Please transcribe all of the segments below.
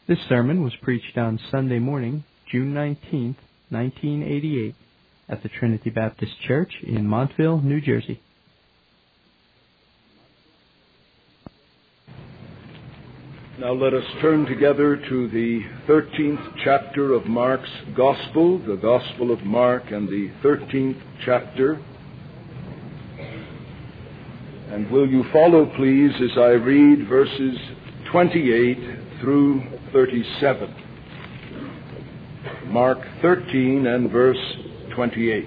This sermon was preached on Sunday morning, June 19th, 1988, at the Trinity Baptist Church in Montville, New Jersey. Now let us turn together to the 13th chapter of Mark's Gospel, the Gospel of Mark and the 13th chapter. And will you follow, please, as I read verses 28 through 37. Mark 13 and verse 28.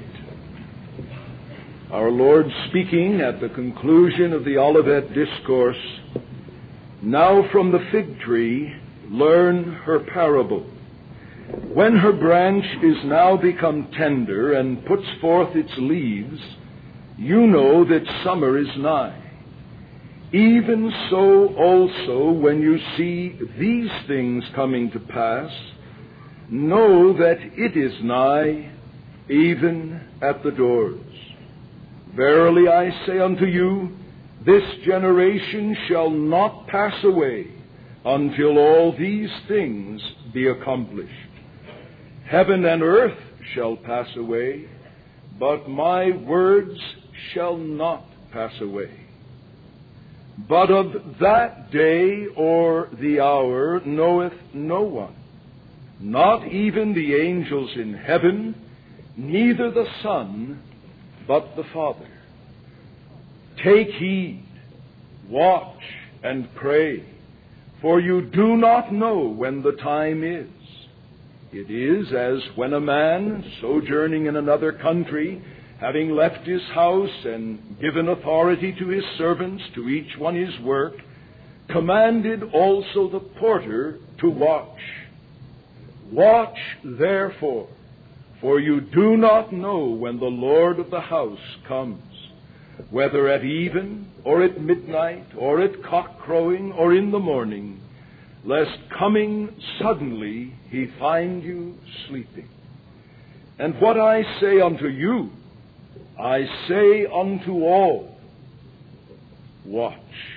Our Lord speaking at the conclusion of the Olivet Discourse, "Now from the fig tree learn her parable. When her branch is now become tender and puts forth its leaves, you know that summer is nigh. Even so also, when you see these things coming to pass, know that it is nigh, even at the doors. Verily I say unto you, this generation shall not pass away until all these things be accomplished. Heaven and earth shall pass away, but my words shall not pass away. But of that day or the hour knoweth no one, not even the angels in heaven, neither the Son, but the Father. Take heed, watch, and pray, for you do not know when the time is. It is as when a man, sojourning in another country, having left his house and given authority to his servants, to each one his work, commanded also the porter to watch. Watch, therefore, for you do not know when the Lord of the house comes, whether at even, or at midnight, or at cock-crowing, or in the morning, lest coming suddenly he find you sleeping. And what I say unto you, I say unto all, watch."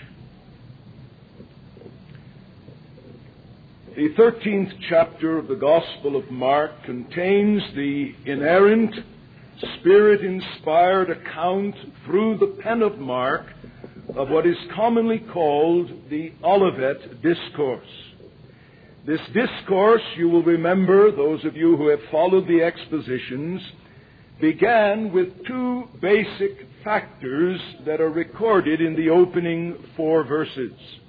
The 13th chapter of the Gospel of Mark contains the inerrant, Spirit-inspired account through the pen of Mark of what is commonly called the Olivet Discourse. This discourse, you will remember, those of you who have followed the expositions, began with two basic factors that are recorded in the opening 4 verses.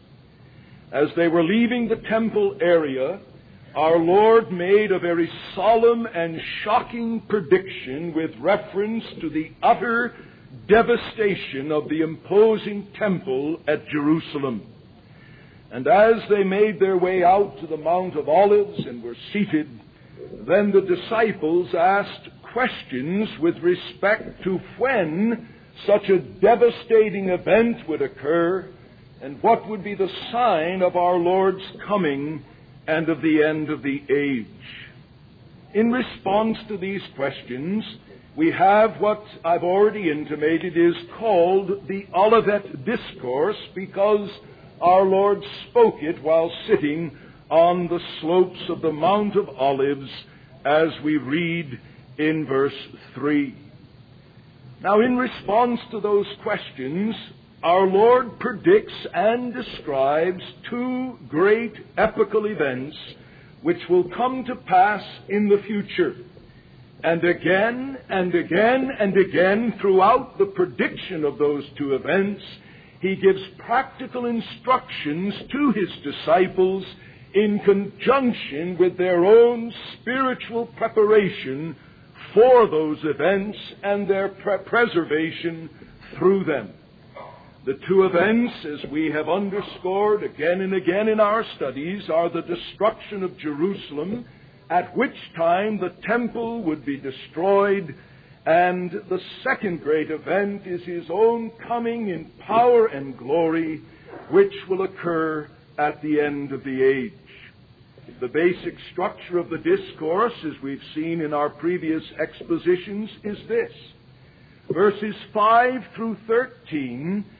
As they were leaving the temple area, our Lord made a very solemn and shocking prediction with reference to the utter devastation of the imposing temple at Jerusalem. And as they made their way out to the Mount of Olives and were seated, then the disciples asked questions with respect to when such a devastating event would occur and what would be the sign of our Lord's coming and of the end of the age. In response to these questions, we have what I've already intimated is called the Olivet Discourse, because our Lord spoke it while sitting on the slopes of the Mount of Olives, as we read in verse 3. Now, in response to those questions, our Lord predicts and describes two great epical events which will come to pass in the future. And again and again and again, throughout the prediction of those two events, he gives practical instructions to his disciples in conjunction with their own spiritual preparation for those events and their preservation through them. The two events, as we have underscored again and again in our studies, are the destruction of Jerusalem, at which time the temple would be destroyed, and the second great event is his own coming in power and glory, which will occur at the end of the age. The basic structure of the discourse, as we've seen in our previous expositions, is this. Verses 5 through 13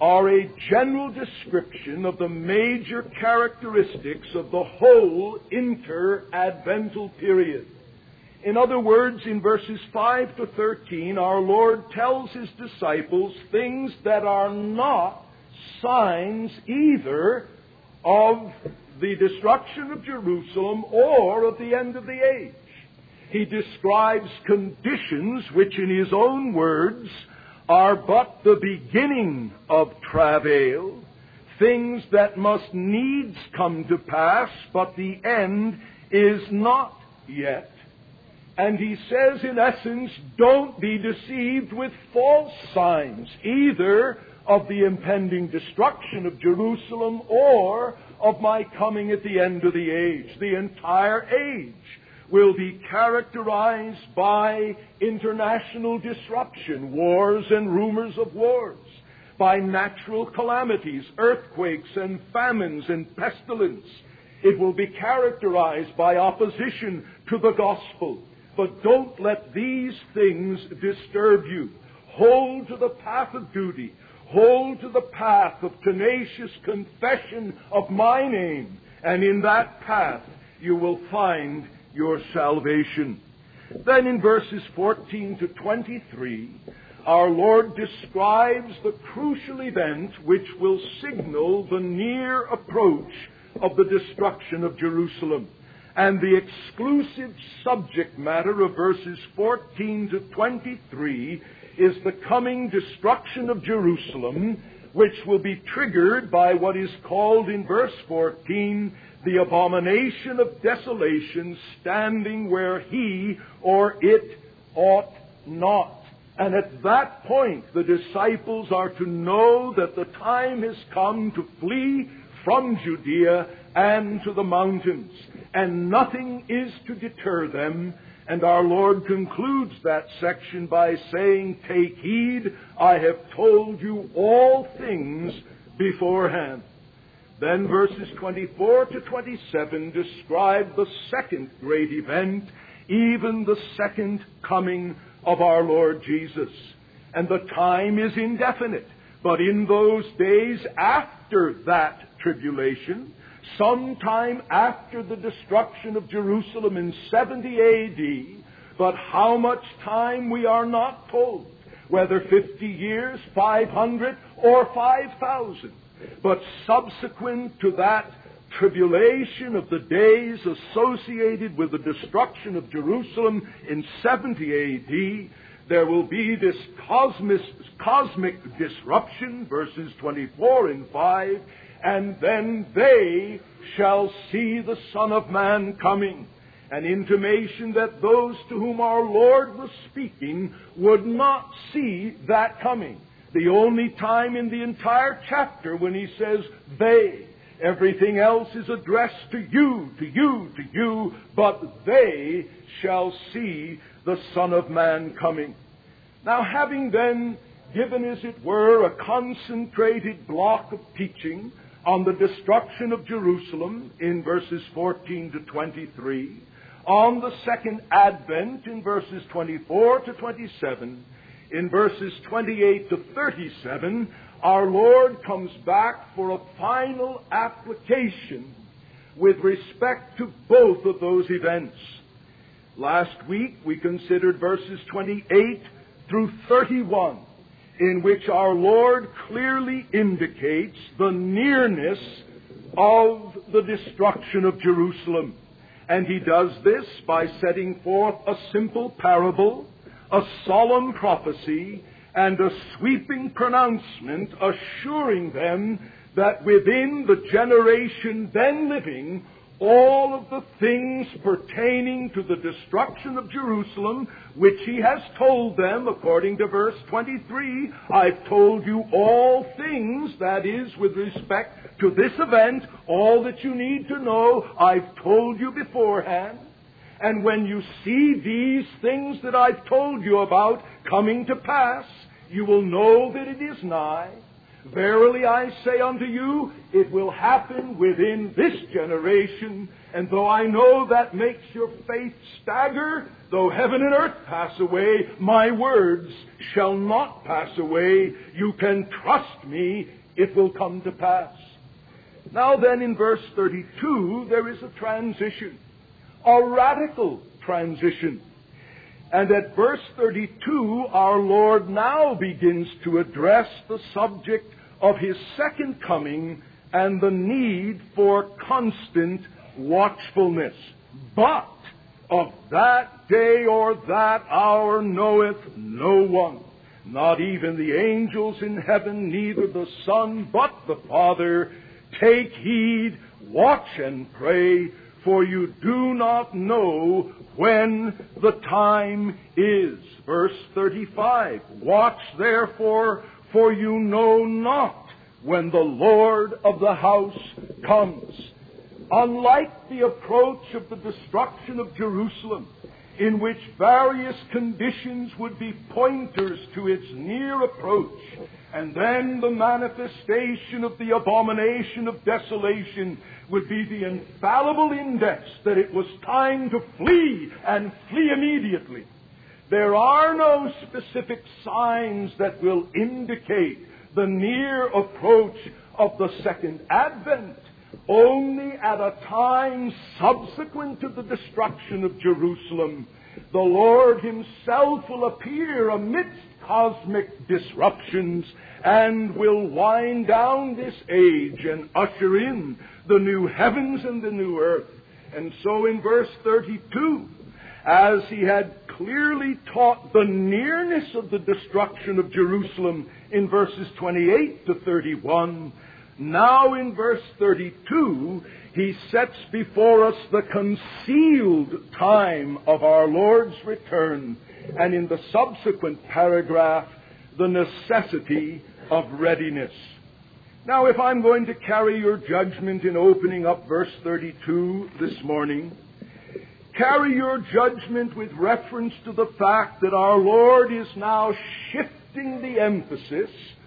are a general description of the major characteristics of the whole inter-advental period. In other words, in verses 5 to 13, our Lord tells His disciples things that are not signs either of the destruction of Jerusalem or of the end of the age. He describes conditions which, in His own words, are but the beginning of travail, things that must needs come to pass, but the end is not yet. And He says, in essence, don't be deceived with false signs, either of the impending destruction of Jerusalem or of my coming at the end of the age. The entire age will be characterized by international disruption, wars and rumors of wars, by natural calamities, earthquakes and famines and pestilence. It will be characterized by opposition to the gospel. But don't let these things disturb you. Hold to the path of duty. Hold to the path of tenacious confession of my name. And in that path you will find your salvation. Then in verses 14 to 23, our Lord describes the crucial event which will signal the near approach of the destruction of Jerusalem. And the exclusive subject matter of verses 14 to 23 is the coming destruction of Jerusalem, which will be triggered by what is called in verse 14 the abomination of desolation, standing where he or it ought not. And at that point, the disciples are to know that the time has come to flee from Judea and to the mountains, and nothing is to deter them. And our Lord concludes that section by saying, "Take heed, I have told you all things beforehand." Then verses 24 to 27 describe the second great event, even the second coming of our Lord Jesus. And the time is indefinite, but in those days after that tribulation, sometime after the destruction of Jerusalem in 70 A.D., but how much time we are not told, whether 50 years, 500, or 5,000. But subsequent to that tribulation of the days associated with the destruction of Jerusalem in 70 A.D., there will be this cosmic disruption, verses 24 and 5, and then they shall see the Son of Man coming. An intimation that those to whom our Lord was speaking would not see that coming. The only time in the entire chapter when he says they. Everything else is addressed to you, but they shall see the Son of Man coming. Now, having then given, as it were, a concentrated block of teaching on the destruction of Jerusalem in verses 14 to 23, on the second advent in verses 24 to 27, in verses 28 to 37, our Lord comes back for a final application with respect to both of those events. Last week we considered verses 28 through 31, in which our Lord clearly indicates the nearness of the destruction of Jerusalem. And he does this by setting forth a simple parable, a solemn prophecy, and a sweeping pronouncement, assuring them that within the generation then living, all of the things pertaining to the destruction of Jerusalem, which he has told them, according to verse 23, I've told you all things, that is, with respect to this event, all that you need to know, I've told you beforehand. And when you see these things that I've told you about coming to pass, you will know that it is nigh. Verily I say unto you, it will happen within this generation. And though I know that makes your faith stagger, though heaven and earth pass away, my words shall not pass away. You can trust me it will come to pass. Now then, in verse 32, there is a transition, a radical transition. And at verse 32, our Lord now begins to address the subject of His second coming and the need for constant watchfulness. But of that day or that hour knoweth no one, not even the angels in heaven, neither the Son, but the Father. Take heed, watch and pray, for you do not know when the time is. Verse 35, watch therefore, for you know not when the Lord of the house comes. Unlike the approach of the destruction of Jerusalem, in which various conditions would be pointers to its near approach, and then the manifestation of the abomination of desolation would be the infallible index that it was time to flee, and flee immediately. There are no specific signs that will indicate the near approach of the second advent. Only at a time subsequent to the destruction of Jerusalem, the Lord Himself will appear amidst cosmic disruptions and will wind down this age and usher in the new heavens and the new earth. And so in verse 32, as He had clearly taught the nearness of the destruction of Jerusalem in verses 28 to 31, now in verse 32, He sets before us the concealed time of our Lord's return, and in the subsequent paragraph, the necessity of readiness. Now, if I'm going to carry your judgment in opening up verse 32 this morning, carry your judgment with reference to the fact that our Lord is now shifting the emphasis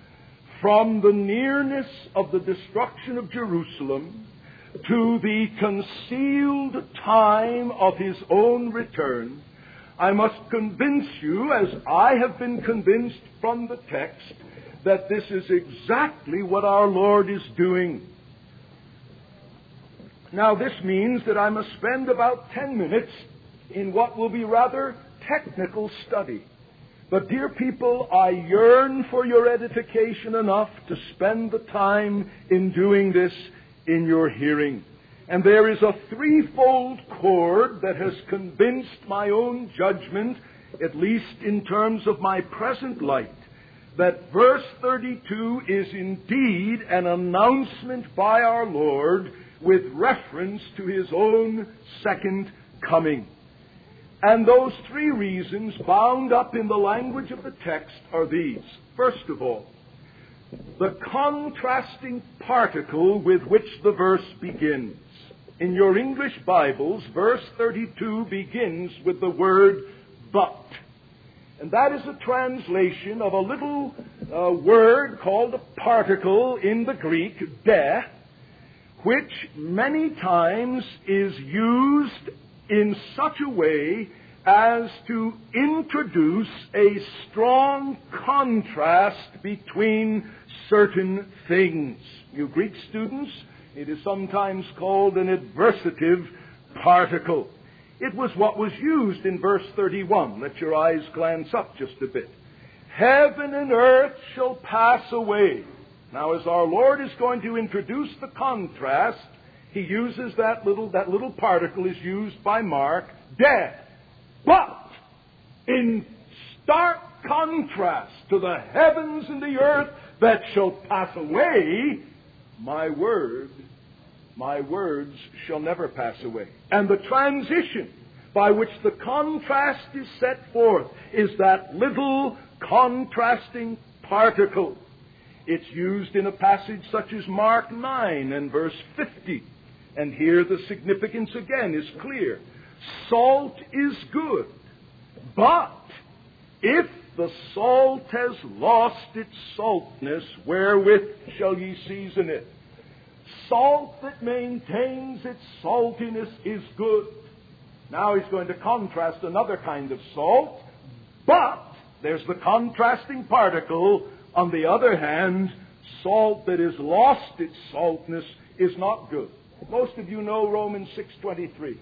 from the nearness of the destruction of Jerusalem to the concealed time of His own return. I must convince you, as I have been convinced from the text, that this is exactly what our Lord is doing. Now, this means that I must spend about 10 minutes in what will be rather technical study. But, dear people, I yearn for your edification enough to spend the time in doing this in your hearing. And there is a threefold chord that has convinced my own judgment, at least in terms of my present light, that verse 32 is indeed an announcement by our Lord with reference to His own second coming. And those three reasons bound up in the language of the text are these. First of all, the contrasting particle with which the verse begins. In your English Bibles, verse 32 begins with the word but. And that is a translation of a little word called a particle in the Greek, de, which many times is used in such a way as to introduce a strong contrast between certain things. You Greek students, it is sometimes called an adversative particle. It was what was used in verse 31. Let your eyes glance up just a bit. Heaven and earth shall pass away. Now, as our Lord is going to introduce the contrast, He uses that little particle is used by Mark, de. But, in stark contrast to the heavens and the earth that shall pass away, my words shall never pass away. And the transition by which the contrast is set forth is that little contrasting particle. It's used in a passage such as Mark 9 and verse 50. And here the significance again is clear. Salt is good, but if the salt has lost its saltness, wherewith shall ye season it? Salt that maintains its saltiness is good. Now He's going to contrast another kind of salt, but there's the contrasting particle. On the other hand, Salt that has lost its saltness is not good. Most of you know Romans 6:23.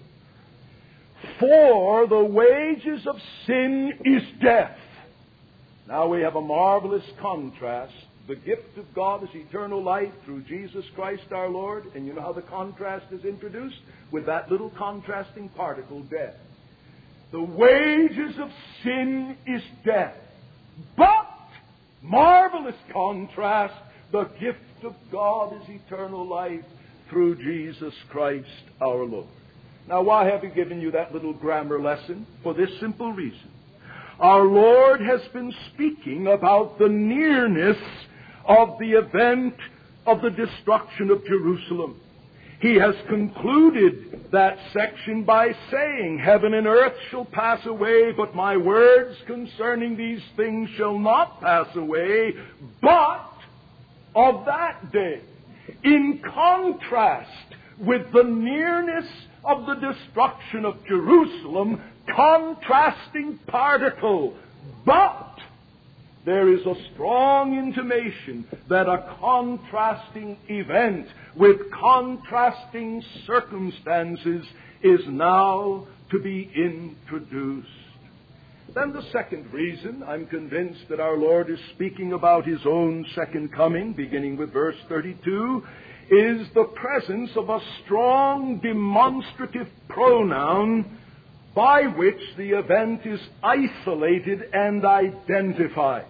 For the wages of sin is death. Now we have a marvelous contrast. The gift of God is eternal life through Jesus Christ our Lord. And you know how the contrast is introduced? With that little contrasting particle, death. The wages of sin is death. But, marvelous contrast, the gift of God is eternal life through Jesus Christ our Lord. Now, why have I given you that little grammar lesson? For this simple reason. Our Lord has been speaking about the nearness of the event of the destruction of Jerusalem. He has concluded that section by saying, heaven and earth shall pass away, but my words concerning these things shall not pass away, but of that day. In contrast with the nearness of the destruction of Jerusalem, contrasting particle, but there is a strong intimation that a contrasting event with contrasting circumstances is now to be introduced. Then the second reason I'm convinced that our Lord is speaking about His own second coming, beginning with verse 32, is the presence of a strong demonstrative pronoun by which the event is isolated and identified.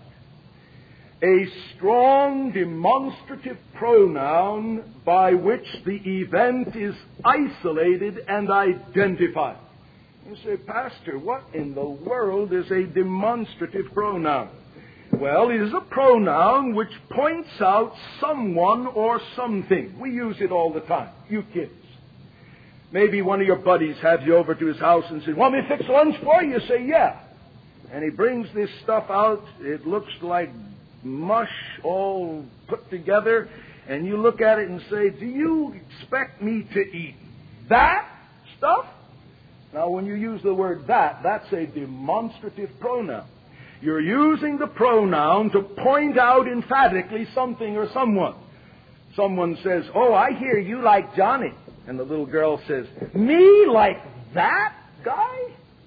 A strong demonstrative pronoun by which the event is isolated and identified. You say, Pastor, what in the world is a demonstrative pronoun? Well, it is a pronoun which points out someone or something. We use it all the time, you kids. Maybe one of your buddies has you over to his house and says, want me to fix lunch for you? You say, yeah. And he brings this stuff out. It looks like mush all put together. And you look at it and say, do you expect me to eat that stuff? Now, when you use the word that's a demonstrative pronoun. You're using the pronoun to point out emphatically something or someone. Someone says, oh, I hear you like Johnny. And the little girl says, me like that guy?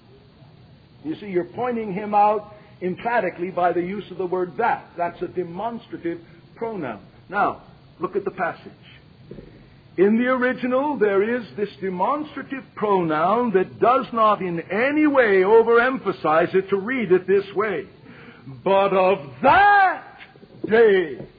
You see, you're pointing him out emphatically by the use of the word that. That's a demonstrative pronoun. Now, look at the passage. In the original, there is this demonstrative pronoun that does not in any way overemphasize it to read it this way. But of that day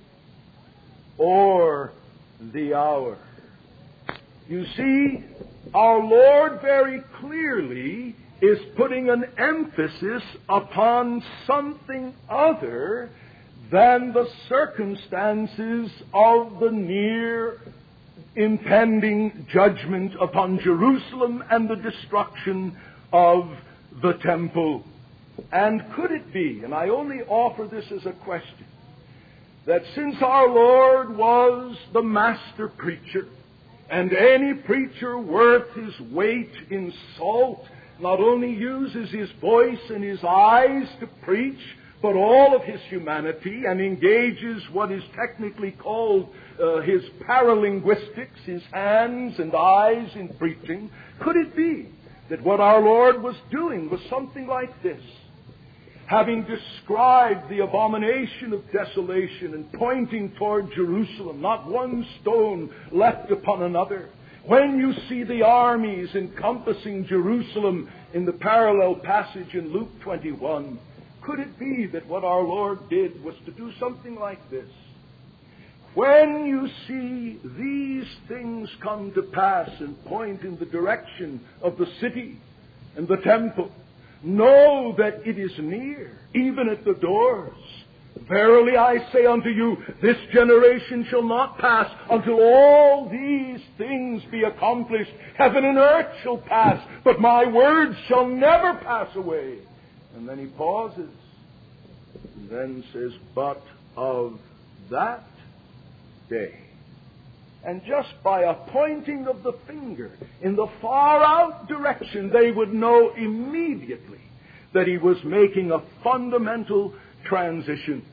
or the hour. You see, our Lord very clearly is putting an emphasis upon something other than the circumstances of the near impending judgment upon Jerusalem and the destruction of the temple. And could it be, and I only offer this as a question, that since our Lord was the master preacher, and any preacher worth his weight in salt not only uses his voice and his eyes to preach, but all of his humanity, and engages what is technically called his paralinguistics, his hands and eyes in preaching, could it be that what our Lord was doing was something like this? Having described the abomination of desolation and pointing toward Jerusalem, not one stone left upon another. When you see the armies encompassing Jerusalem in the parallel passage in Luke 21, could it be that what our Lord did was to do something like this? When you see these things come to pass and point in the direction of the city and the temple, know that it is near, even at the doors. Verily I say unto you, this generation shall not pass until all these things be accomplished. Heaven and earth shall pass, but my words shall never pass away. And then he pauses and then says, but of that day. And just by a pointing of the finger in the far out direction, they would know immediately that he was making a fundamental transition.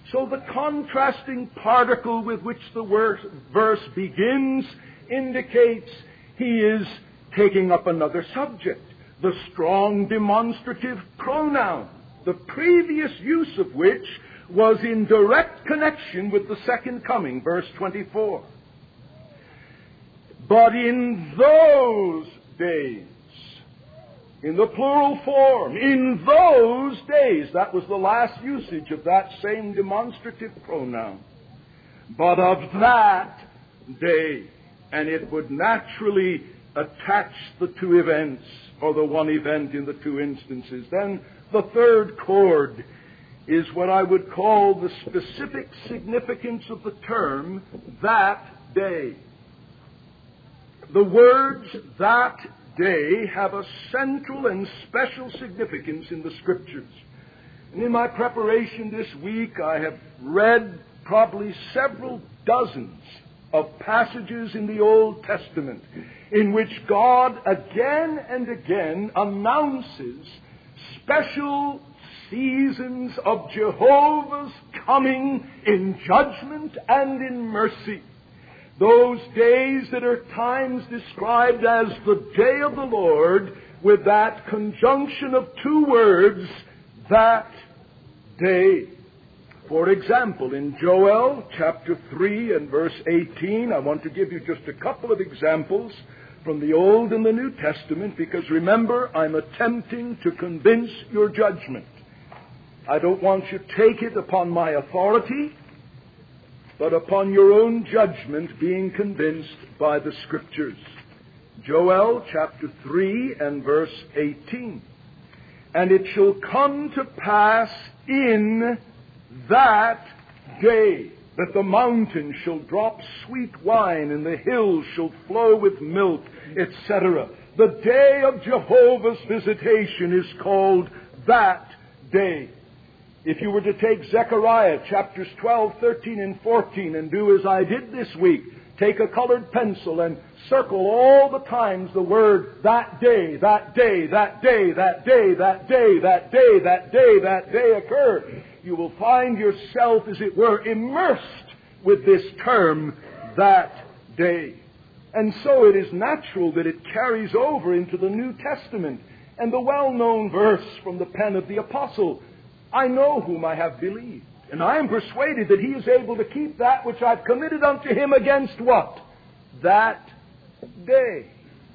So the contrasting particle with which the verse begins indicates he is taking up another subject, the strong demonstrative pronoun, the previous use of which was in direct connection with the second coming, verse 24. But in those days, in the plural form, in those days, that was the last usage of that same demonstrative pronoun. But of that day, and it would naturally attach the two events, or the one event in the two instances. Then the third chord is what I would call the specific significance of the term, that day. The words, that day, have a central and special significance in the Scriptures. And in my preparation this week, I have read probably several dozens of passages in the Old Testament in which God again and again announces special seasons of Jehovah's coming in judgment and in mercy. Those days that are times described as the day of the Lord, with that conjunction of two words, that day. For example, in Joel chapter 3 and verse 18, I want to give you just a couple of examples from the Old and the New Testament, because remember, I'm attempting to convince your judgment. I don't want you to take it upon my authority, but upon your own judgment, being convinced by the Scriptures. Joel chapter 3 and verse 18. And it shall come to pass in that day that the mountains shall drop sweet wine and the hills shall flow with milk, etc. The day of Jehovah's visitation is called that day. If you were to take Zechariah chapters 12, 13, and 14 and do as I did this week, take a colored pencil and circle all the times the word that day, that day, that day, that day, that day, that day, that day, that day occur, you will find yourself, as it were, immersed with this term, that day. And so it is natural that it carries over into the New Testament. And the well-known verse from the pen of the apostle, I know whom I have believed, and I am persuaded that he is able to keep that which I've committed unto him against what? That day.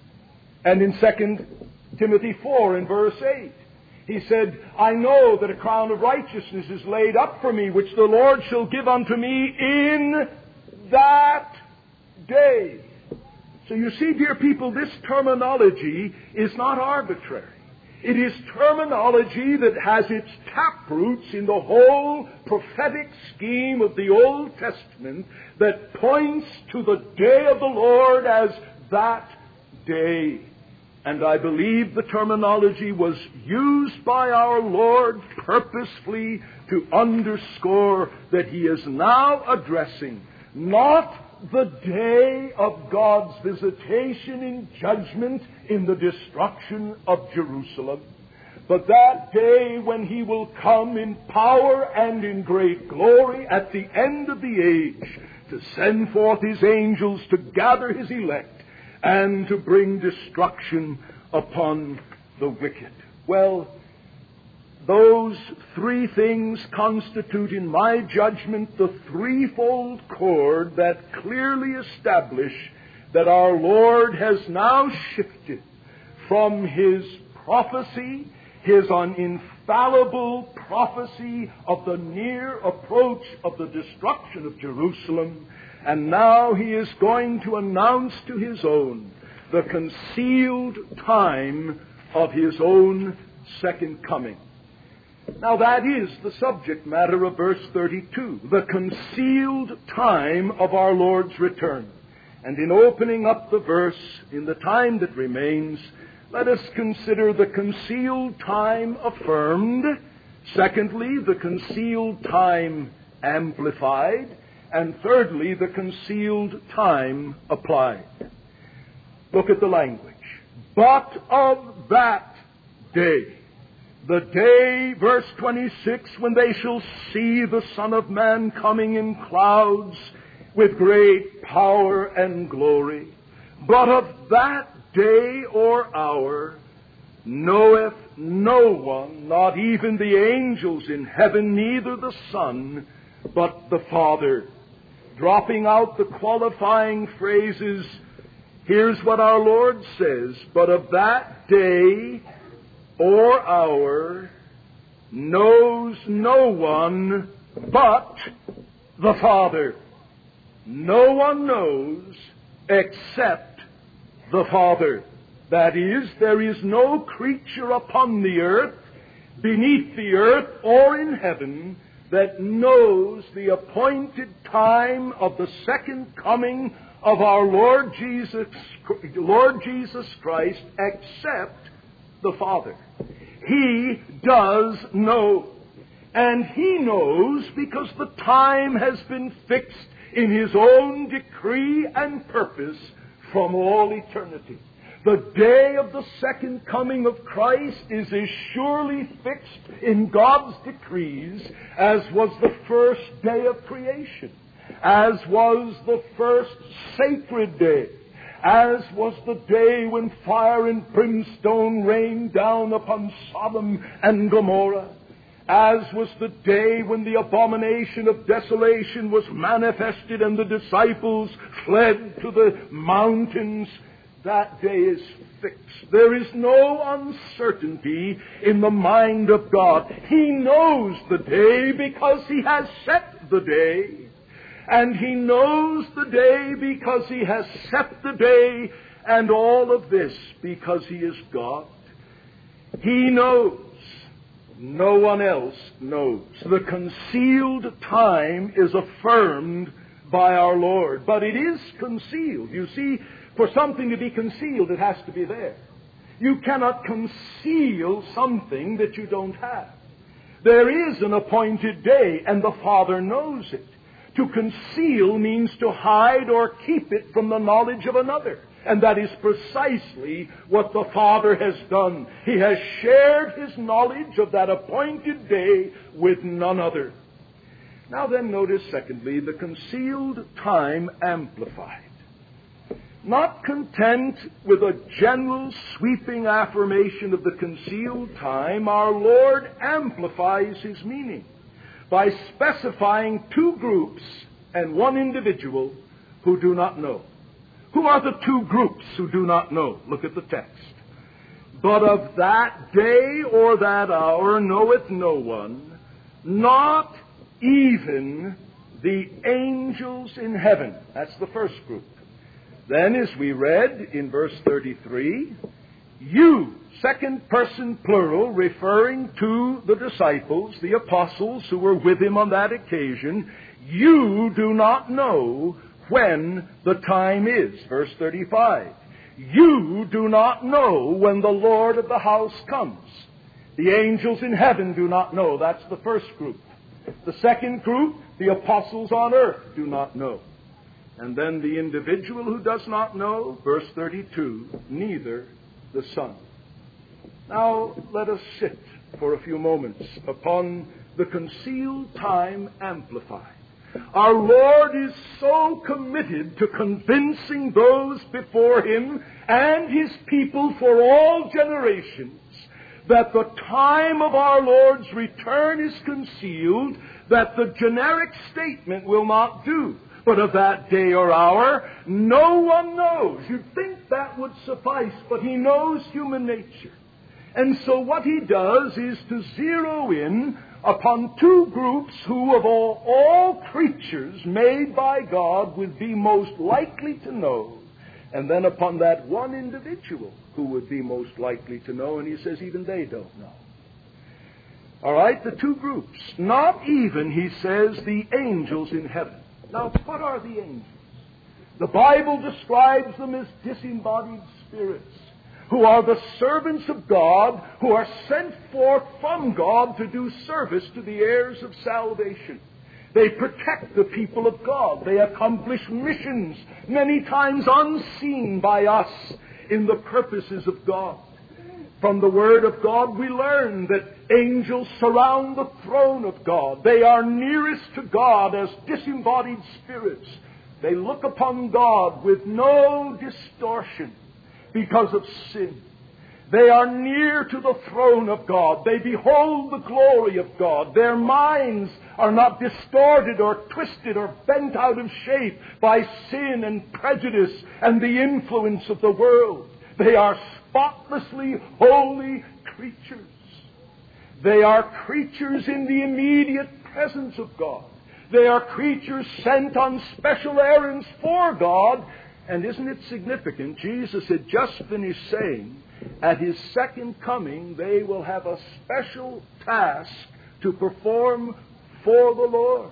And in 2 Timothy 4 and verse 8, he said, I know that a crown of righteousness is laid up for me, which the Lord shall give unto me in that day. So you see, dear people, this terminology is not arbitrary. It is terminology that has its taproots in the whole prophetic scheme of the Old Testament that points to the day of the Lord as that day. And I believe the terminology was used by our Lord purposefully to underscore that He is now addressing not the day of God's visitation in judgment in the destruction of Jerusalem, but that day when He will come in power and in great glory at the end of the age to send forth His angels to gather His elect and to bring destruction upon the wicked. Well, those three things constitute, in my judgment, the threefold chord that clearly establish that our Lord has now shifted from His prophecy, His infallible prophecy of the near approach of the destruction of Jerusalem, and now He is going to announce to His own the concealed time of His own second coming. Now that is the subject matter of verse 32, the concealed time of our Lord's return. And in opening up the verse, in the time that remains, let us consider the concealed time affirmed, secondly, the concealed time amplified, and thirdly, the concealed time applied. Look at the language. But of that day, The day, verse 26, when they shall see the Son of Man coming in clouds with great power and glory. But of that day or hour knoweth no one, not even the angels in heaven, neither the Son, but the Father. Dropping out the qualifying phrases, here's what our Lord says, but of that day or hour knows no one but the Father. No one knows except the Father. That is, there is no creature upon the earth, beneath the earth, or in heaven that knows the appointed time of the second coming of our Lord Jesus Christ except the Father. He does know. And He knows because the time has been fixed in His own decree and purpose from all eternity. The day of the second coming of Christ is as surely fixed in God's decrees as was the first day of creation, as was the first sacred day, as was the day when fire and brimstone rained down upon Sodom and Gomorrah, as was the day when the abomination of desolation was manifested and the disciples fled to the mountains. That day is fixed. There is no uncertainty in the mind of God. He knows the day because He has set the day. And He knows the day because He has set the day, and all of this because He is God. He knows. No one else knows. The concealed time is affirmed by our Lord, but it is concealed. You see, for something to be concealed, it has to be there. You cannot conceal something that you don't have. There is an appointed day, and the Father knows it. To conceal means to hide or keep it from the knowledge of another. And that is precisely what the Father has done. He has shared His knowledge of that appointed day with none other. Now then, notice secondly, the concealed time amplified. Not content with a general sweeping affirmation of the concealed time, our Lord amplifies His meaning by specifying two groups and one individual who do not know. Who are the two groups who do not know? Look at the text. But of that day or that hour knoweth no one, not even the angels in heaven. That's the first group. Then, as we read in verse 33, you, second person plural, referring to the disciples, the apostles who were with Him on that occasion, you do not know when the time is. Verse 35. You do not know when the Lord of the house comes. The angels in heaven do not know. That's the first group. The second group, the apostles on earth, do not know. And then the individual who does not know, verse 32, neither the Son. Now let us sit for a few moments upon the concealed time amplified. Our Lord is so committed to convincing those before Him and His people for all generations that the time of our Lord's return is concealed, that the generic statement will not do. But of that day or hour, no one knows. You'd think that would suffice, but He knows human nature. And so what He does is to zero in upon two groups who of all creatures made by God would be most likely to know, and then upon that one individual who would be most likely to know, and He says even they don't know. All right, the two groups. Not even, He says, the angels in heaven. Now, what are the angels? The Bible describes them as disembodied spirits who are the servants of God, who are sent forth from God to do service to the heirs of salvation. They protect the people of God. They accomplish missions many times unseen by us in the purposes of God. From the Word of God we learn that angels surround the throne of God. They are nearest to God as disembodied spirits. They look upon God with no distortion because of sin. They are near to the throne of God. They behold the glory of God. Their minds are not distorted or twisted or bent out of shape by sin and prejudice and the influence of the world. They are spotlessly holy creatures. They are creatures in the immediate presence of God. They are creatures sent on special errands for God. And isn't it significant? Jesus had just finished saying, at His second coming, they will have a special task to perform for the Lord.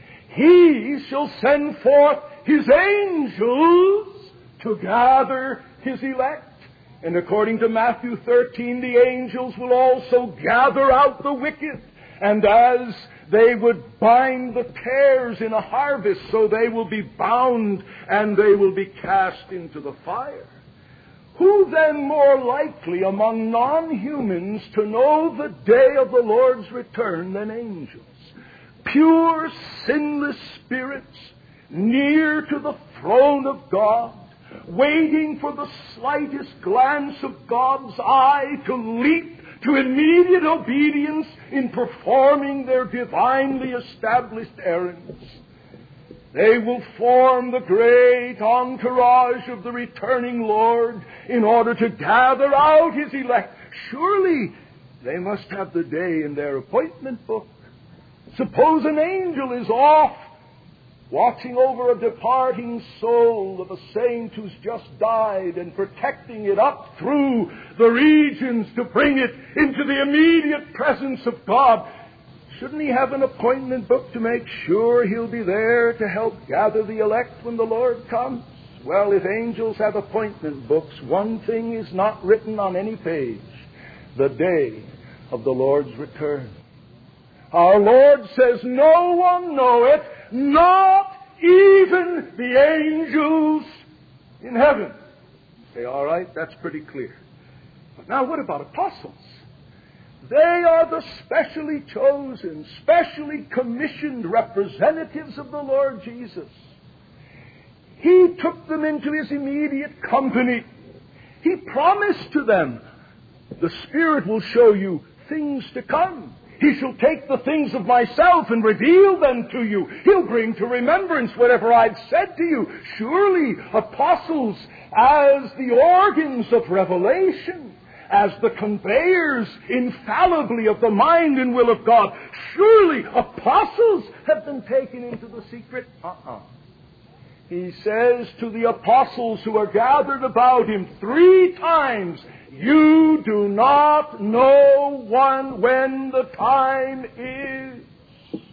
He shall send forth His angels to gather His elect. And according to Matthew 13, the angels will also gather out the wicked. And as they would bind the tares in a harvest, so they will be bound and they will be cast into the fire. Who then more likely among non-humans to know the day of the Lord's return than angels? Pure, sinless spirits, near to the throne of God, waiting for the slightest glance of God's eye to leap to immediate obedience in performing their divinely established errands. They will form the great entourage of the returning Lord in order to gather out His elect. Surely they must have the day in their appointment book. Suppose an angel is off watching over a departing soul of a saint who's just died and protecting it up through the regions to bring it into the immediate presence of God. Shouldn't he have an appointment book to make sure he'll be there to help gather the elect when the Lord comes? Well, if angels have appointment books, one thing is not written on any page: the day of the Lord's return. Our Lord says, no one knoweth, not even the angels in heaven. You say, all right, that's pretty clear. But now what about apostles? They are the specially chosen, specially commissioned representatives of the Lord Jesus. He took them into His immediate company. He promised to them, the Spirit will show you things to come. He shall take the things of myself and reveal them to you. He'll bring to remembrance whatever I've said to you. Surely apostles, as the organs of revelation, as the conveyors infallibly of the mind and will of God, surely apostles have been taken into the secret. He says to the apostles who are gathered about Him 3 times, you do not know when the time is.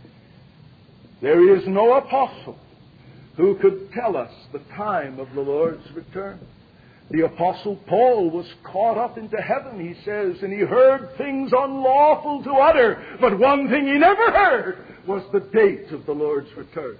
There is no apostle who could tell us the time of the Lord's return. The Apostle Paul was caught up into heaven, he says, and he heard things unlawful to utter, but one thing he never heard was the date of the Lord's return.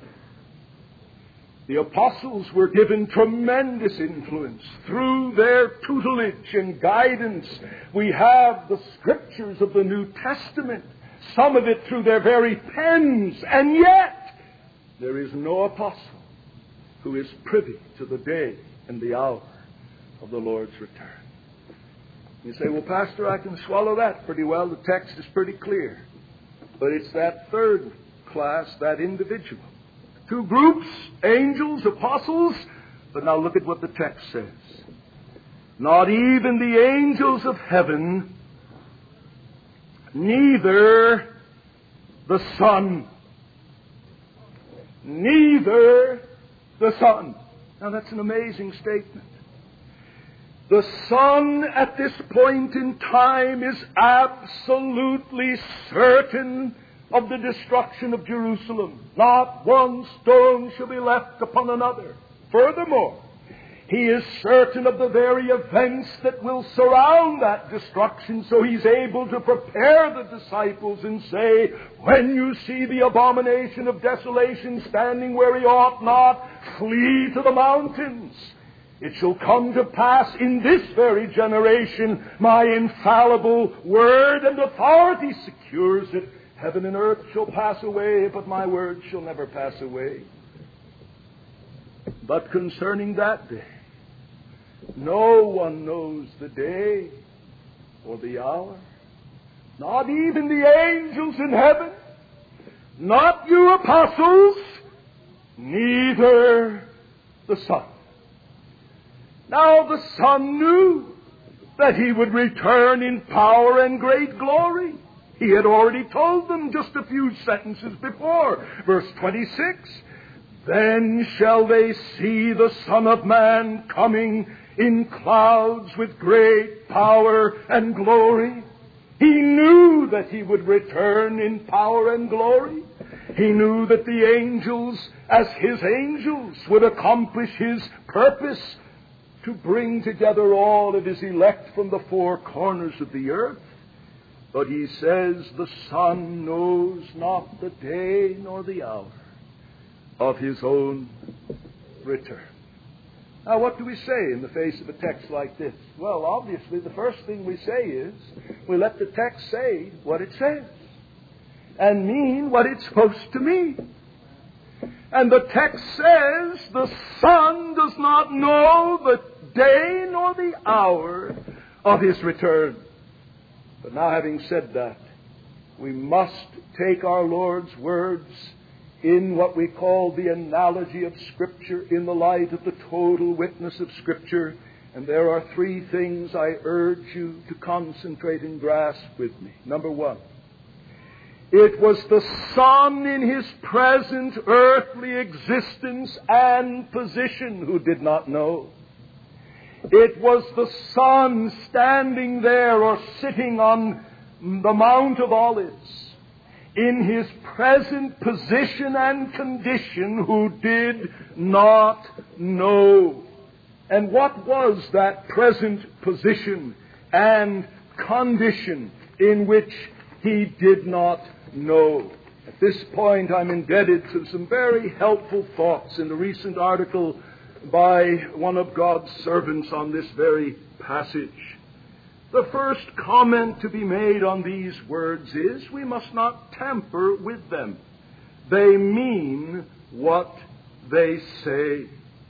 The apostles were given tremendous influence through their tutelage and guidance. We have the scriptures of the New Testament, some of it through their very pens, and yet there is no apostle who is privy to the day and the hour of the Lord's return. You say, well, Pastor, I can swallow that pretty well. The text is pretty clear. But it's that third class, that individual. 2 groups, angels, apostles. But now look at what the text says. Not even the angels of heaven, neither the Son. Neither the Son. Now that's an amazing statement. The Son at this point in time is absolutely certain of the destruction of Jerusalem. Not one stone shall be left upon another. Furthermore, He is certain of the very events that will surround that destruction, so He's able to prepare the disciples and say, when you see the abomination of desolation standing where he ought not, flee to the mountains. It shall come to pass in this very generation. My infallible word and authority secures it. Heaven and earth shall pass away, but my word shall never pass away. But concerning that day, no one knows the day or the hour. Not even the angels in heaven. Not you apostles. Neither the Son. Now the Son knew that He would return in power and great glory. He had already told them just a few sentences before. Verse 26, then shall they see the Son of Man coming in clouds with great power and glory. He knew that He would return in power and glory. He knew that the angels, as His angels, would accomplish His purpose to bring together all of His elect from the four corners of the earth. But He says the Son knows not the day nor the hour of His own return. Now, what do we say in the face of a text like this? Well, obviously, the first thing we say is we let the text say what it says and mean what it's supposed to mean. And the text says the Son does not know the day nor the hour of His return. But now, having said that, we must take our Lord's words in what we call the analogy of Scripture in the light of the total witness of Scripture. And there are three things I urge you to concentrate and grasp with me. Number one, it was the Son in His present earthly existence and position who did not know. It was the Son standing there or sitting on the Mount of Olives in His present position and condition who did not know. And what was that present position and condition in which He did not know? At this point, I'm indebted to some very helpful thoughts in the recent article by one of God's servants on this very passage. The first comment to be made on these words is we must not tamper with them. They mean what they say.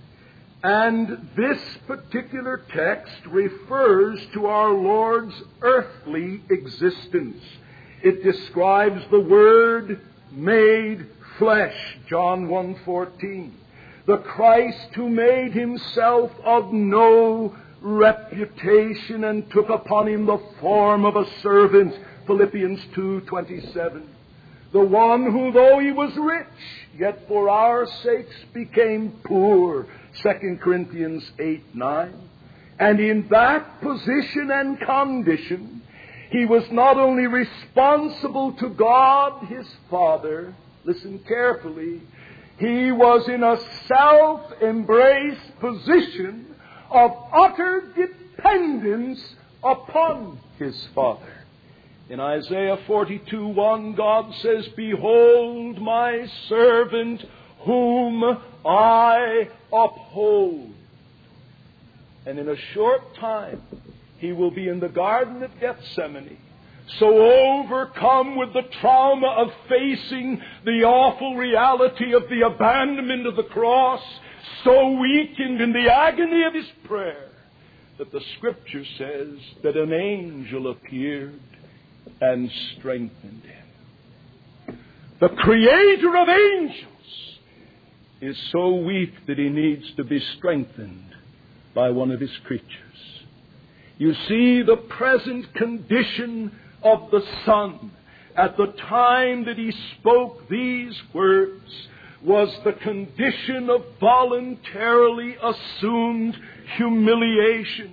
And this particular text refers to our Lord's earthly existence. It describes the Word made flesh, John 1:14. The Christ who made Himself of no reputation and took upon Him the form of a servant, Philippians 2:27. The one who, though He was rich, yet for our sakes became poor, 2 Corinthians 8:9. And in that position and condition, He was not only responsible to God, His Father, listen carefully, He was in a self-embraced position of utter dependence upon His Father. In Isaiah 42:1, God says, behold my servant whom I uphold. And in a short time, He will be in the Garden of Gethsemane, so overcome with the trauma of facing the awful reality of the abandonment of the cross, so weakened in the agony of His prayer, that the Scripture says that an angel appeared and strengthened Him. The Creator of angels is so weak that He needs to be strengthened by one of His creatures. You see, the present condition of the Son at the time that He spoke these words was the condition of voluntarily assumed humiliation,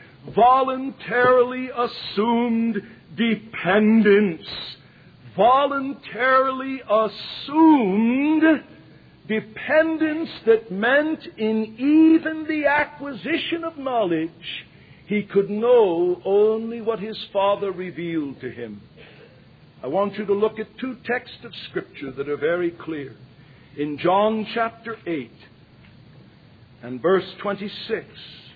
voluntarily assumed dependence, voluntarily assumed dependence that meant in even the acquisition of knowledge, He could know only what His Father revealed to Him. I want you to look at two texts of Scripture that are very clear. In John chapter 8 and verse 26.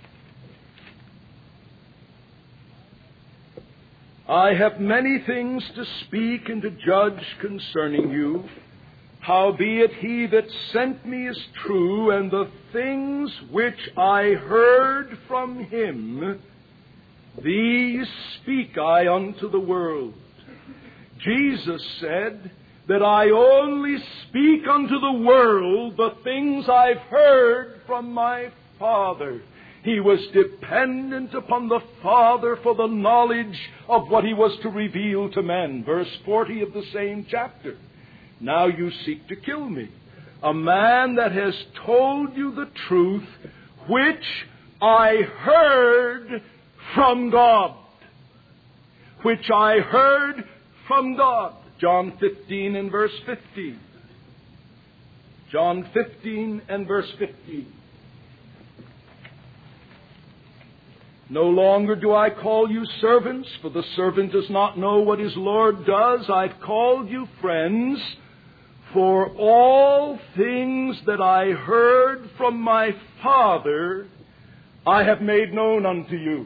I have many things to speak and to judge concerning you. Howbeit he that sent me is true, and the things which I heard from him, these speak I unto the world. Jesus said that I only speak unto the world the things I've heard from my Father. He was dependent upon the Father for the knowledge of what he was to reveal to men. Verse 40 of the same chapter. Now you seek to kill me, a man that has told you the truth, which I heard from God. Which I heard from God. John 15 and verse 15. John 15 and verse 15. No longer do I call you servants, for the servant does not know what his Lord does. I've called you friends, for all things that I heard from my Father I have made known unto you.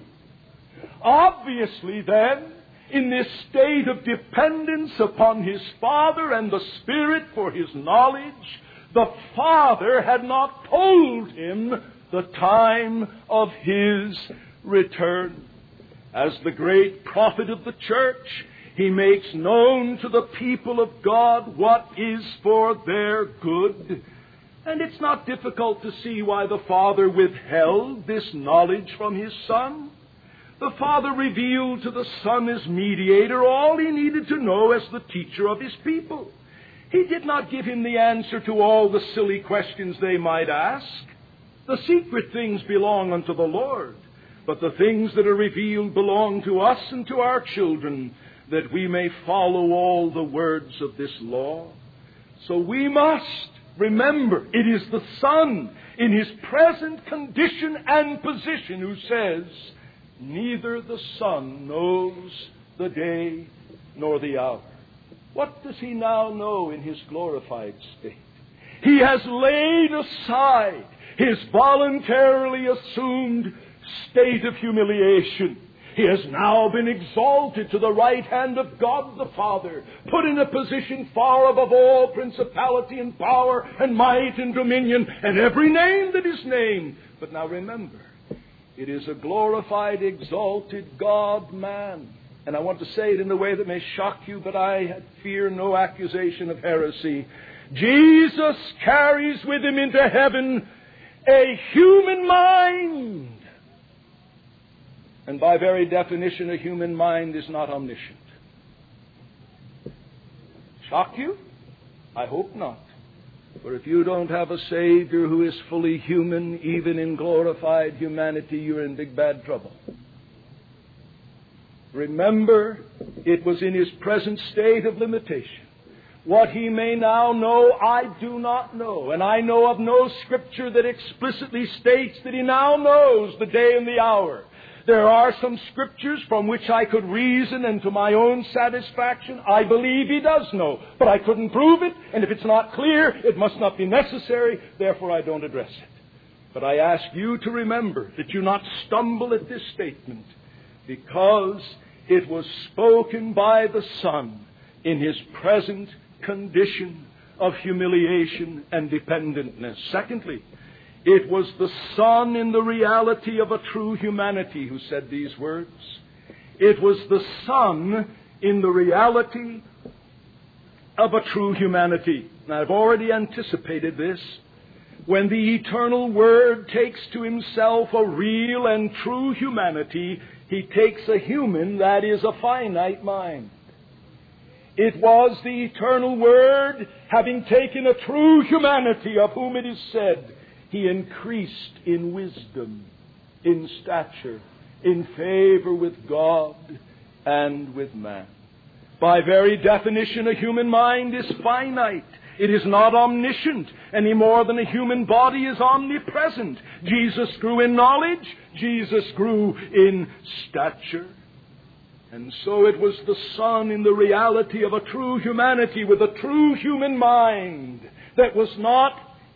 Obviously, then, in this state of dependence upon his Father and the Spirit for his knowledge, the Father had not told him the time of his return. As the great prophet of the church, he makes known to the people of God what is for their good. And it's not difficult to see why the Father withheld this knowledge from his Son. The Father revealed to the Son as mediator all he needed to know as the teacher of his people. He did not give him the answer to all the silly questions they might ask. The secret things belong unto the Lord, but the things that are revealed belong to us and to our children, that we may follow all the words of this law. So we must remember, it is the Son in his present condition and position who says, neither the Son knows the day nor the hour. What does he now know in his glorified state? He has laid aside his voluntarily assumed state of humiliation. He has now been exalted to the right hand of God the Father, put in a position far above all principality and power and might and dominion and every name that is named. But now remember, it is a glorified, exalted God-man. And I want to say it in a way that may shock you, but I fear no accusation of heresy. Jesus carries with him into heaven a human mind. And by very definition, a human mind is not omniscient. Shock you? I hope not. For if you don't have a Savior who is fully human, even in glorified humanity, you're in big bad trouble. Remember, it was in his present state of limitation. What he may now know, I do not know. And I know of no Scripture that explicitly states that he now knows the day and the hour. There are some Scriptures from which I could reason, and to my own satisfaction, I believe he does know. But I couldn't prove it, and if it's not clear, it must not be necessary. Therefore, I don't address it. But I ask you to remember that you not stumble at this statement, because it was spoken by the Son in his present condition of humiliation and dependentness. Secondly, it was the Son in the reality of a true humanity who said these words. It was the Son in the reality of a true humanity. Now, I've already anticipated this. When the eternal Word takes to himself a real and true humanity, he takes a human, that is, a finite mind. It was the eternal Word, having taken a true humanity, of whom it is said, he increased in wisdom, in stature, in favor with God and with man. By very definition, a human mind is finite. It is not omniscient any more than a human body is omnipresent. Jesus grew in knowledge. Jesus grew in stature. And so it was the Son in the reality of a true humanity with a true human mind that was not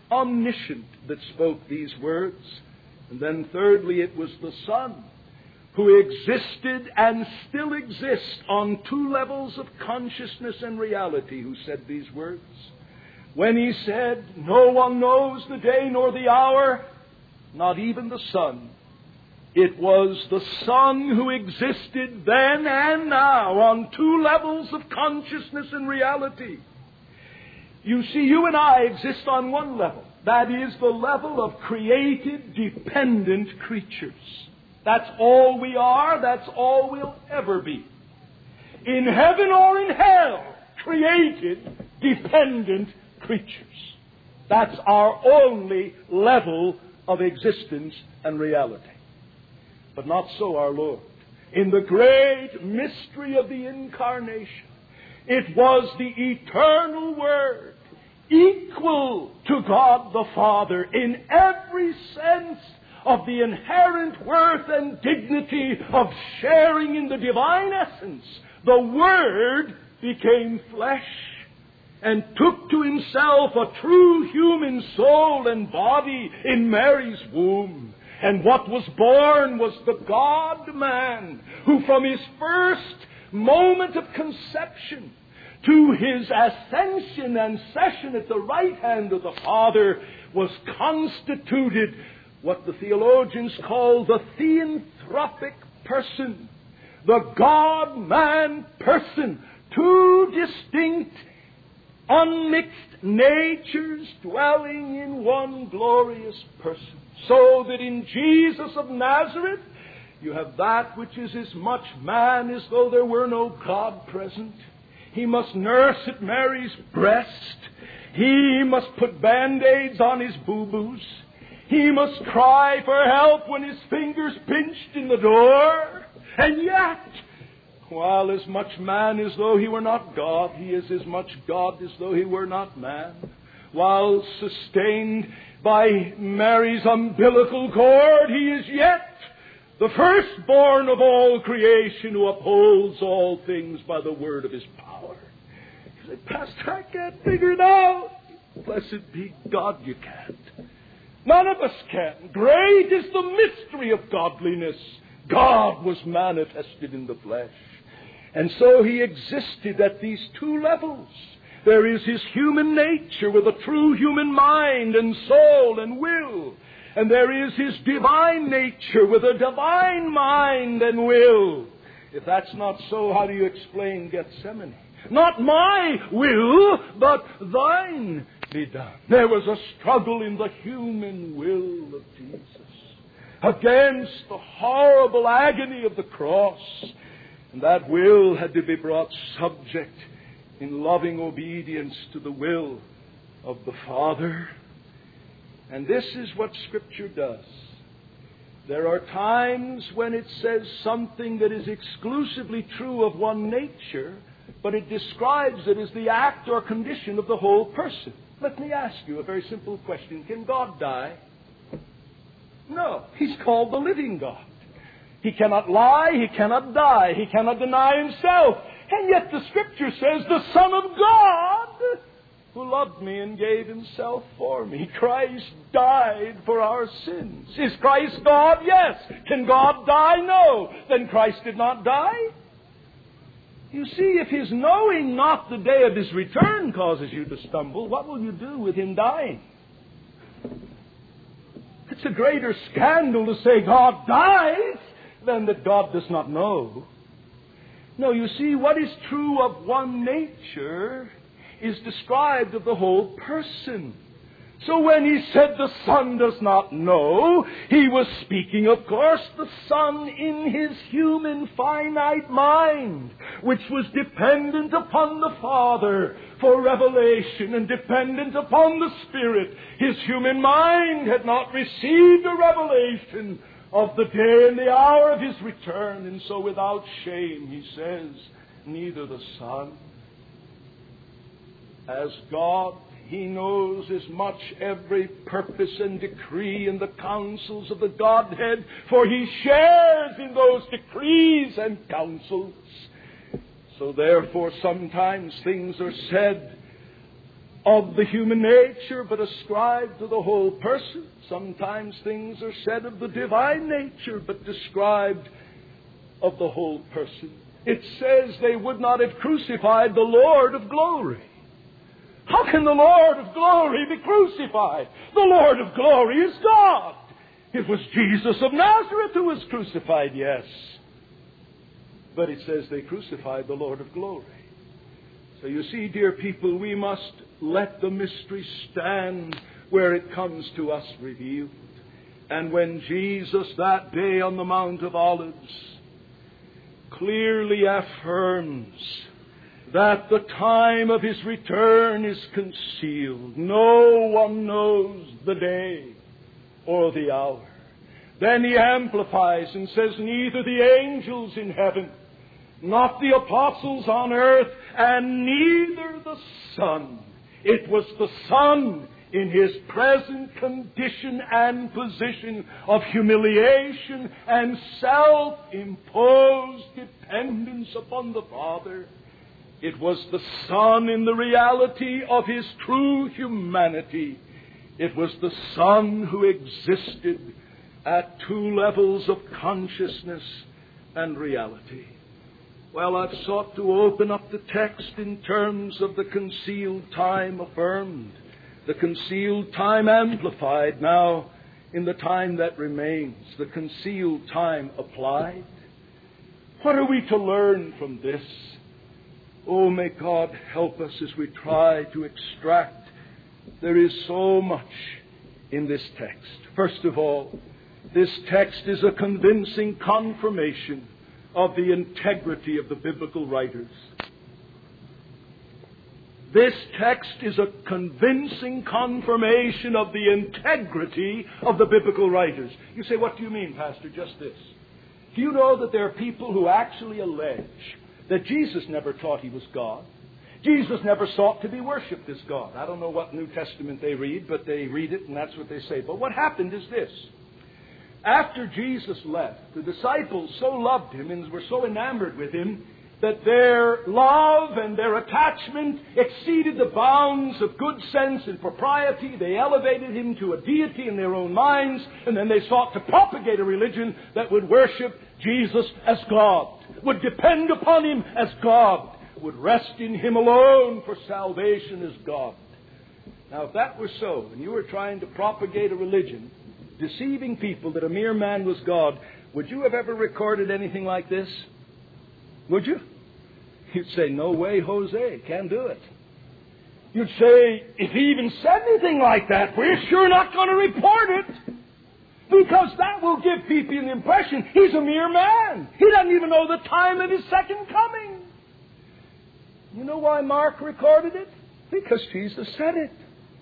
omniscient that spoke these words. And then thirdly, it was the Son who existed and still exists on two levels of consciousness and reality, who said these words. When he said, "No one knows the day nor the hour, not even the Son," it was the Son who existed then and now on two levels of consciousness and reality. You see, you and I exist on one level. That is the level of created, dependent creatures. That's all we are. That's all we'll ever be. In heaven or in hell, created, dependent creatures. That's our only level of existence and reality. But not so our Lord. In the great mystery of the Incarnation, it was the eternal Word, equal to God the Father in every sense of the inherent worth and dignity of sharing in the divine essence. The Word became flesh and took to himself a true human soul and body in Mary's womb. And what was born was the God-man, who from his first moment of conception to his ascension and session at the right hand of the Father was constituted what the theologians call the theanthropic person, the God-man person, two distinct, unmixed natures dwelling in one glorious person. So that in Jesus of Nazareth, you have that which is as much man as though there were no God present. He must nurse at Mary's breast. He must put Band-Aids on his boo-boos. He must cry for help when his fingers pinched in the door. And yet, while as much man as though he were not God, he is as much God as though he were not man. While sustained by Mary's umbilical cord, he is yet the firstborn of all creation, who upholds all things by the word of his power. You say, "Pastor, I can't figure it out." Blessed be God, you can't. None of us can. Great is the mystery of godliness. God was manifested in the flesh. And so he existed at these two levels. There is his human nature with a true human mind and soul and will. And there is his divine nature with a divine mind and will. If that's not so, how do you explain Gethsemane? Not my will, but thine be done. There was a struggle in the human will of Jesus against the horrible agony of the cross. And that will had to be brought subject in loving obedience to the will of the Father. And this is what Scripture does. There are times when it says something that is exclusively true of one nature, but it describes it as the act or condition of the whole person. Let me ask you a very simple question. Can God die? No. He's called the living God. He cannot lie. He cannot die. He cannot deny himself. And yet the Scripture says, the Son of God, who loved me and gave himself for me. Christ died for our sins. Is Christ God? Yes. Can God die? No. Then Christ did not die. You see, if his knowing not the day of his return causes you to stumble, what will you do with him dying? It's a greater scandal to say God dies than that God does not know. No, you see, what is true of one nature is described of the whole person. So when he said the Son does not know, he was speaking, of course, the Son in his human finite mind, which was dependent upon the Father for revelation and dependent upon the Spirit. His human mind had not received a revelation of the day and the hour of his return, and so without shame he says, neither the Son as God, he knows as much every purpose and decree in the counsels of the Godhead, for he shares in those decrees and counsels. So therefore sometimes things are said of the human nature, but ascribed to the whole person. Sometimes things are said of the divine nature, but described of the whole person. It says they would not have crucified the Lord of glory. How can the Lord of glory be crucified? The Lord of glory is God. It was Jesus of Nazareth who was crucified, yes. But it says they crucified the Lord of glory. So you see, dear people, we must let the mystery stand where it comes to us revealed. And when Jesus that day on the Mount of Olives clearly affirms that the time of His return is concealed, no one knows the day or the hour, then He amplifies and says, neither the angels in heaven, not the apostles on earth, and neither the Son. It was the Son in His present condition and position of humiliation and self-imposed dependence upon the Father. It was the Son in the reality of His true humanity. It was the Son who existed at two levels of consciousness and reality. Well, I've sought to open up the text in terms of the concealed time affirmed, the concealed time amplified now in the time that remains, the concealed time applied. What are we to learn from this? Oh, may God help us as we try to extract. There is so much in this text. First of all, this text is a convincing confirmation of the integrity of the biblical writers. This text is a convincing confirmation of the integrity of the biblical writers. You say, what do you mean, Pastor? Just this. Do you know that there are people who actually allege that Jesus never taught He was God? Jesus never sought to be worshipped as God. I don't know what New Testament they read, but they read it and that's what they say. But what happened is this. After Jesus left, the disciples so loved Him and were so enamored with Him that their love and their attachment exceeded the bounds of good sense and propriety. They elevated Him to a deity in their own minds, and then they sought to propagate a religion that would worship Jesus as God, would depend upon Him as God, would rest in Him alone for salvation as God. Now, if that were so, and you were trying to propagate a religion deceiving people that a mere man was God, would you have ever recorded anything like this? Would you? You'd say, no way, Jose, can't do it. You'd say, if he even said anything like that, we're sure not going to report it. Because that will give people the impression he's a mere man. He doesn't even know the time of His second coming. You know why Mark recorded it? Because Jesus said it.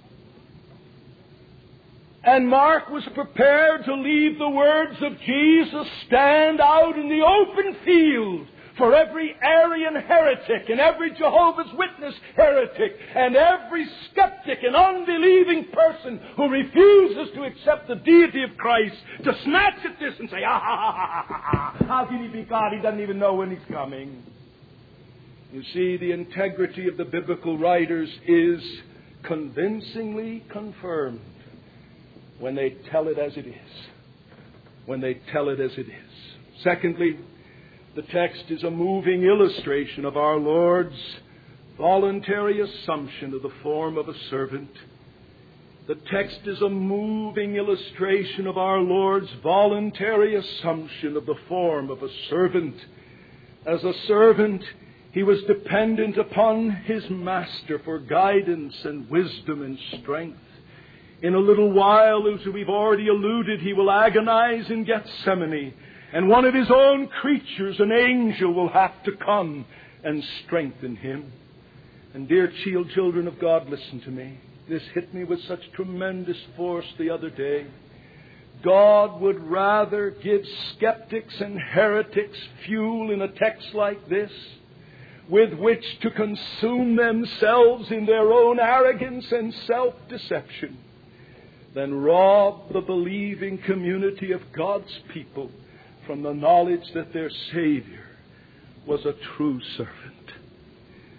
And Mark was prepared to leave the words of Jesus stand out in the open field for every Arian heretic and every Jehovah's Witness heretic and every skeptic and unbelieving person who refuses to accept the deity of Christ to snatch at this and say, how can He be God? He doesn't even know when He's coming. You see, the integrity of the biblical writers is convincingly confirmed when they tell it as it is. When they tell it as it is. Secondly, the text is a moving illustration of our Lord's voluntary assumption of the form of a servant. The text is a moving illustration of our Lord's voluntary assumption of the form of a servant. As a servant, He was dependent upon His Master for guidance and wisdom and strength. In a little while, as we've already alluded, He will agonize in Gethsemane. And one of His own creatures, an angel, will have to come and strengthen Him. And dear children of God, listen to me. This hit me with such tremendous force the other day. God would rather give skeptics and heretics fuel in a text like this, with which to consume themselves in their own arrogance and self-deception, than rob the believing community of God's people from the knowledge that their Savior was a true servant.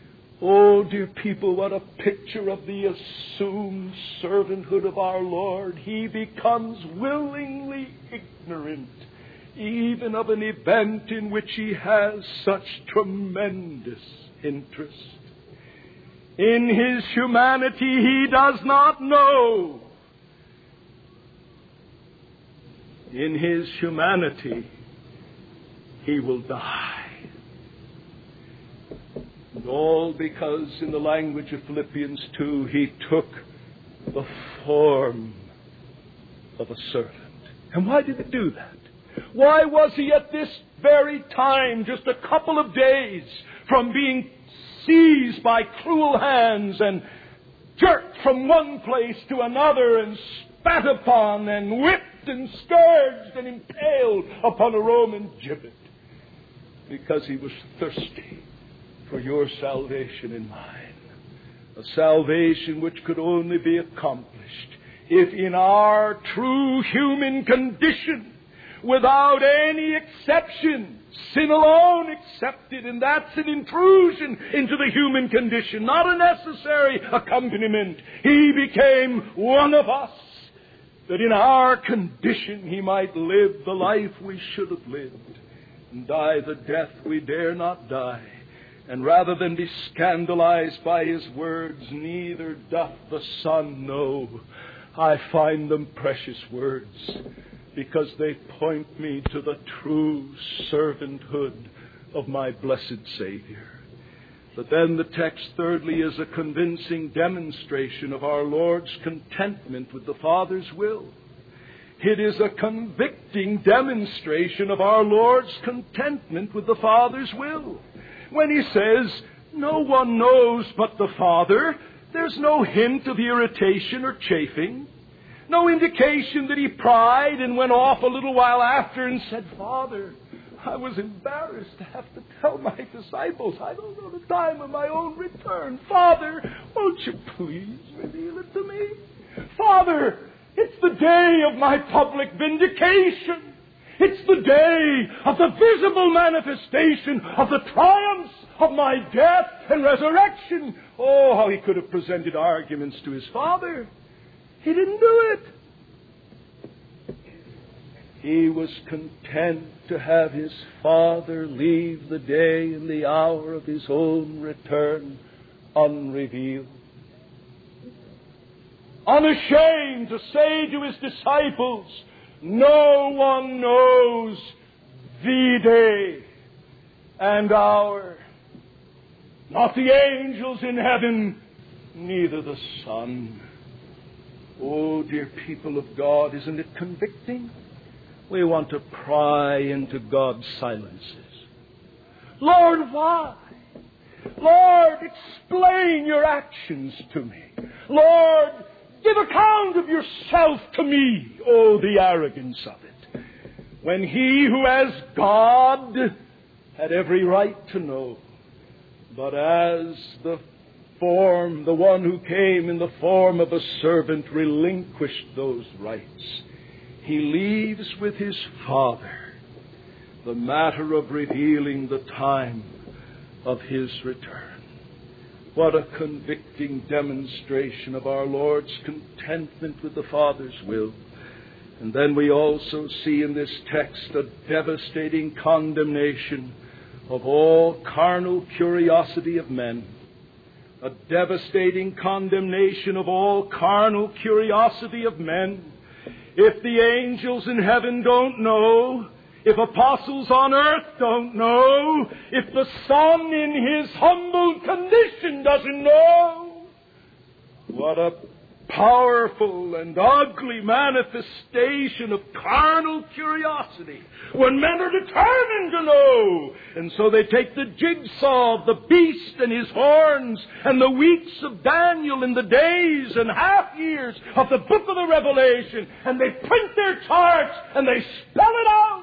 Oh, dear people, what a picture of the assumed servanthood of our Lord. He becomes willingly ignorant, even of an event in which He has such tremendous interest. In His humanity, He does not know. In His humanity, He will die. And all because, in the language of Philippians 2, He took the form of a servant. And why did He do that? Why was He at this very time, just a couple of days from being seized by cruel hands and jerked from one place to another and spat upon and whipped and scourged and impaled upon a Roman gibbet? Because He was thirsty for your salvation and mine. A salvation which could only be accomplished if in our true human condition, without any exception, sin alone accepted, and that's an intrusion into the human condition, not a necessary accompaniment. He became one of us, that in our condition He might live the life we should have lived, and die the death we dare not die. And rather than be scandalized by His words, neither doth the Son know, I find them precious words, because they point me to the true servanthood of my blessed Savior. But then the text, thirdly, is a convincing demonstration of our Lord's contentment with the Father's will. It is a convicting demonstration of our Lord's contentment with the Father's will. When He says, no one knows but the Father, there's no hint of irritation or chafing. No indication that He pried and went off a little while after and said, Father, I was embarrassed to have to tell my disciples I don't know the time of my own return. Father, won't you please reveal it to me? Father, it's the day of my public vindication. It's the day of the visible manifestation of the triumphs of my death and resurrection. Oh, how He could have presented arguments to His Father. He didn't do it. He was content to have His Father leave the day and the hour of His own return unrevealed. Unashamed to say to His disciples, no one knows the day and hour, not the angels in heaven, neither the Son. Oh, dear people of God, isn't it convicting? We want to pry into God's silences. Lord, why? Lord, explain your actions to me. Lord, give account of yourself to me. Oh, the arrogance of it. When He who as God had every right to know, but as the one who came in the form of a servant relinquished those rights, He leaves with His Father the matter of revealing the time of His return. What a convicting demonstration of our Lord's contentment with the Father's will. And then we also see in this text a devastating condemnation of all carnal curiosity of men. A devastating condemnation of all carnal curiosity of men. If the angels in heaven don't know, if apostles on earth don't know, if the Son in His humble condition doesn't know, what a powerful and ugly manifestation of carnal curiosity when men are determined to know. And so they take the jigsaw of the beast and his horns and the weeks of Daniel and the days and half years of the book of the Revelation, and they print their charts and they spell it out.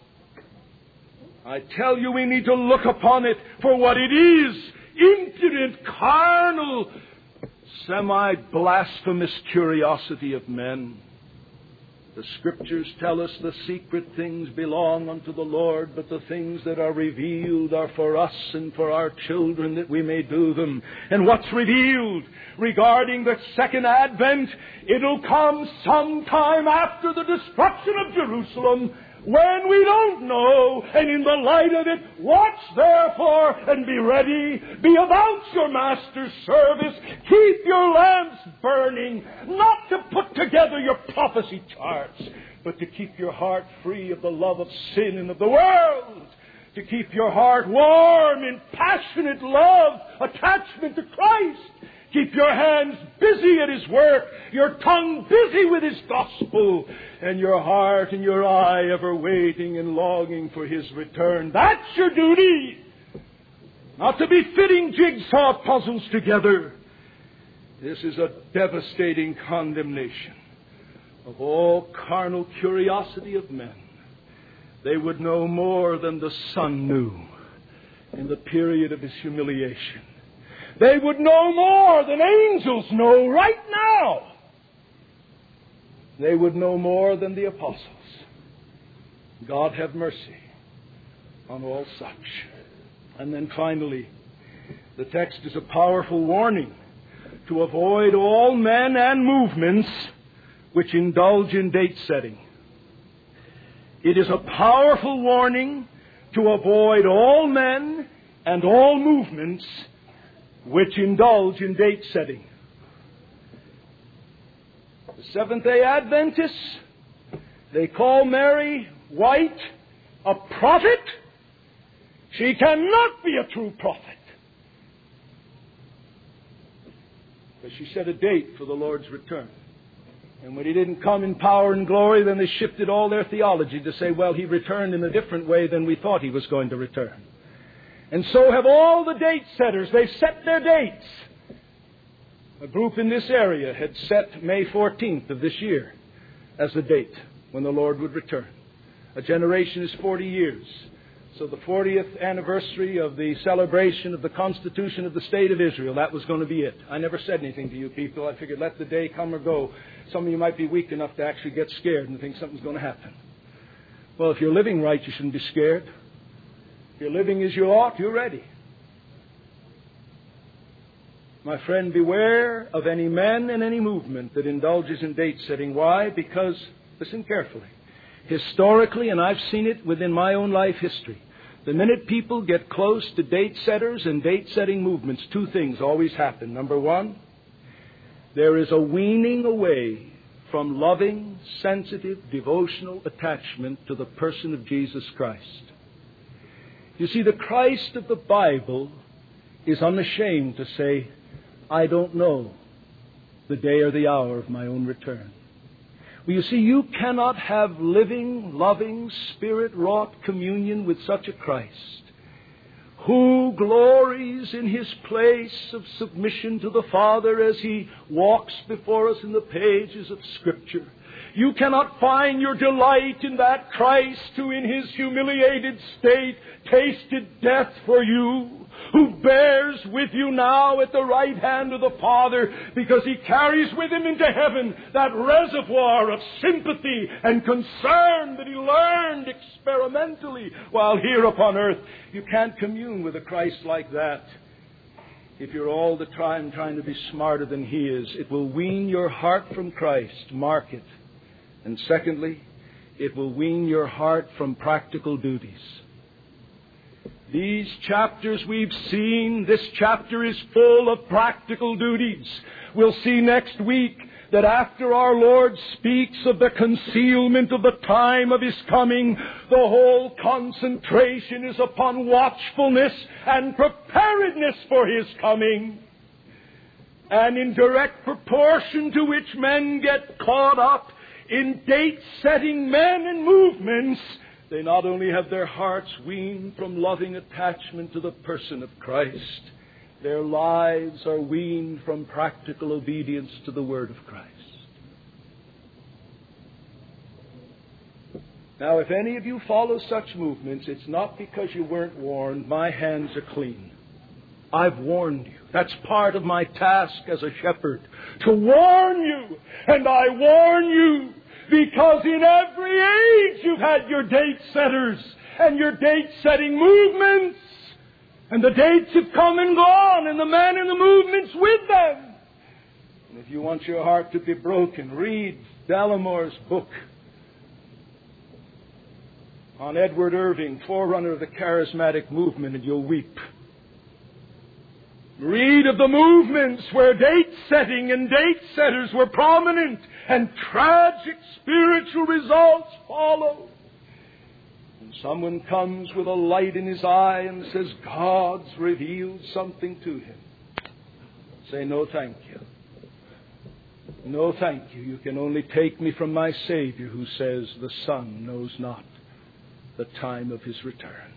I tell you, we need to look upon it for what it is: impudent, carnal, semi-blasphemous curiosity of men. The Scriptures tell us the secret things belong unto the Lord, but the things that are revealed are for us and for our children, that we may do them. And what's revealed regarding the second advent? It'll come sometime after the destruction of Jerusalem, when we don't know, and in the light of it, watch therefore and be ready. Be about your master's service. Keep your lamps burning, not to put together your prophecy charts, but to keep your heart free of the love of sin and of the world. To keep your heart warm in passionate love, attachment to Christ. Keep your hands busy at His work, your tongue busy with His gospel, and your heart and your eye ever waiting and longing for His return. That's your duty. Not to be fitting jigsaw puzzles together. This is a devastating condemnation of all carnal curiosity of men. They would know more than the Son knew in the period of His humiliation. They would know more than angels know right now. They would know more than the apostles. God have mercy on all such. And then finally, the text is a powerful warning to avoid all men and movements which indulge in date setting. It is a powerful warning to avoid all men and all movements which indulge in date setting. The Seventh-day Adventists, they call Mary White a prophet. She cannot be a true prophet. But she set a date for the Lord's return. And when He didn't come in power and glory, then they shifted all their theology to say, well, He returned in a different way than we thought He was going to return. And so have all the date setters. They've set their dates. A group in this area had set May 14th of this year as the date when the Lord would return. A generation is 40 years. So the 40th anniversary of the celebration of the Constitution of the State of Israel, that was going to be it. I never said anything to you people. I figured let the day come or go. Some of you might be weak enough to actually get scared and think something's going to happen. Well, if you're living right, you shouldn't be scared. If you're living as you ought, you're ready. My friend, beware of any man and any movement that indulges in date setting. Why? Because, listen carefully, historically, and I've seen it within my own life history, the minute people get close to date setters and date setting movements, two things always happen. Number one, there is a weaning away from loving, sensitive, devotional attachment to the person of Jesus Christ. You see, the Christ of the Bible is unashamed to say, I don't know the day or the hour of my own return. Well, you see, you cannot have living, loving, Spirit-wrought communion with such a Christ who glories in His place of submission to the Father as He walks before us in the pages of Scripture. You cannot find your delight in that Christ who in His humiliated state tasted death for you, who bears with you now at the right hand of the Father because He carries with Him into heaven that reservoir of sympathy and concern that He learned experimentally while here upon earth. You can't commune with a Christ like that if you're all the time trying to be smarter than He is. It will wean your heart from Christ. Mark it. And secondly, it will wean your heart from practical duties. These chapters we've seen, this chapter is full of practical duties. We'll see next week that after our Lord speaks of the concealment of the time of His coming, the whole concentration is upon watchfulness and preparedness for His coming. And in direct proportion to which men get caught up in date-setting men and movements, they not only have their hearts weaned from loving attachment to the person of Christ, their lives are weaned from practical obedience to the Word of Christ. Now, if any of you follow such movements, it's not because you weren't warned. My hands are clean. I've warned you. That's part of my task as a shepherd, to warn you. And I warn you Because in every age you've had your date setters and your date-setting movements. And the dates have come and gone, and the man in the movement's with them. And if you want your heart to be broken, read Dallamore's book on Edward Irving, forerunner of the charismatic movement, and you'll weep. Read of the movements where date-setting and date-setters were prominent, and tragic spiritual results follow. And someone comes with a light in his eye and says, God's revealed something to him. Say, no thank you. No thank you. You can only take me from my Savior, who says the Son knows not the time of his return.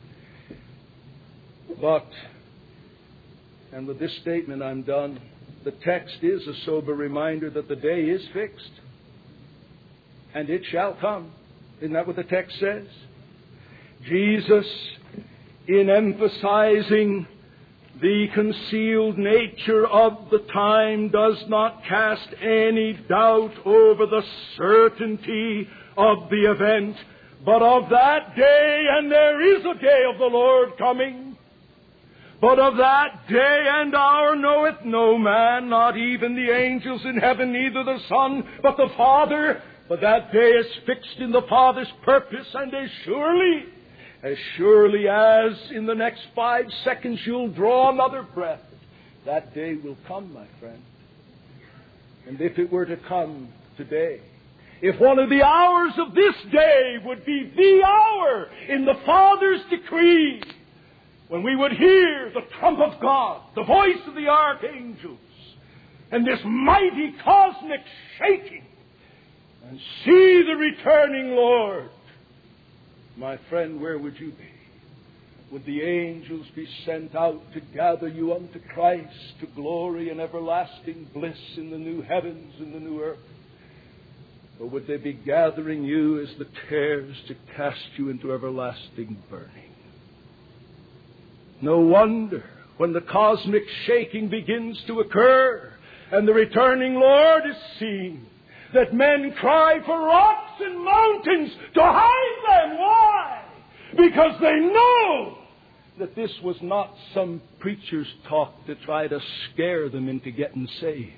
But, and with this statement I'm done, the text is a sober reminder that the day is fixed. And it shall come. Isn't that what the text says? Jesus, in emphasizing the concealed nature of the time, does not cast any doubt over the certainty of the event, but of that day, and there is a day of the Lord coming. But of that day and hour knoweth no man, not even the angels in heaven, neither the Son, but the Father. But that day is fixed in the Father's purpose, and as surely as in the next 5 seconds you'll draw another breath, that day will come, my friend. And if it were to come today, if one of the hours of this day would be the hour in the Father's decree, when we would hear the trump of God, the voice of the archangels, and this mighty cosmic shaking, and see the returning Lord, my friend, where would you be? Would the angels be sent out to gather you unto Christ, to glory and everlasting bliss in the new heavens and the new earth? Or would they be gathering you as the tares to cast you into everlasting burning? No wonder when the cosmic shaking begins to occur and the returning Lord is seen, that men cry for rocks and mountains to hide them. Why? Because they know that this was not some preacher's talk to try to scare them into getting saved.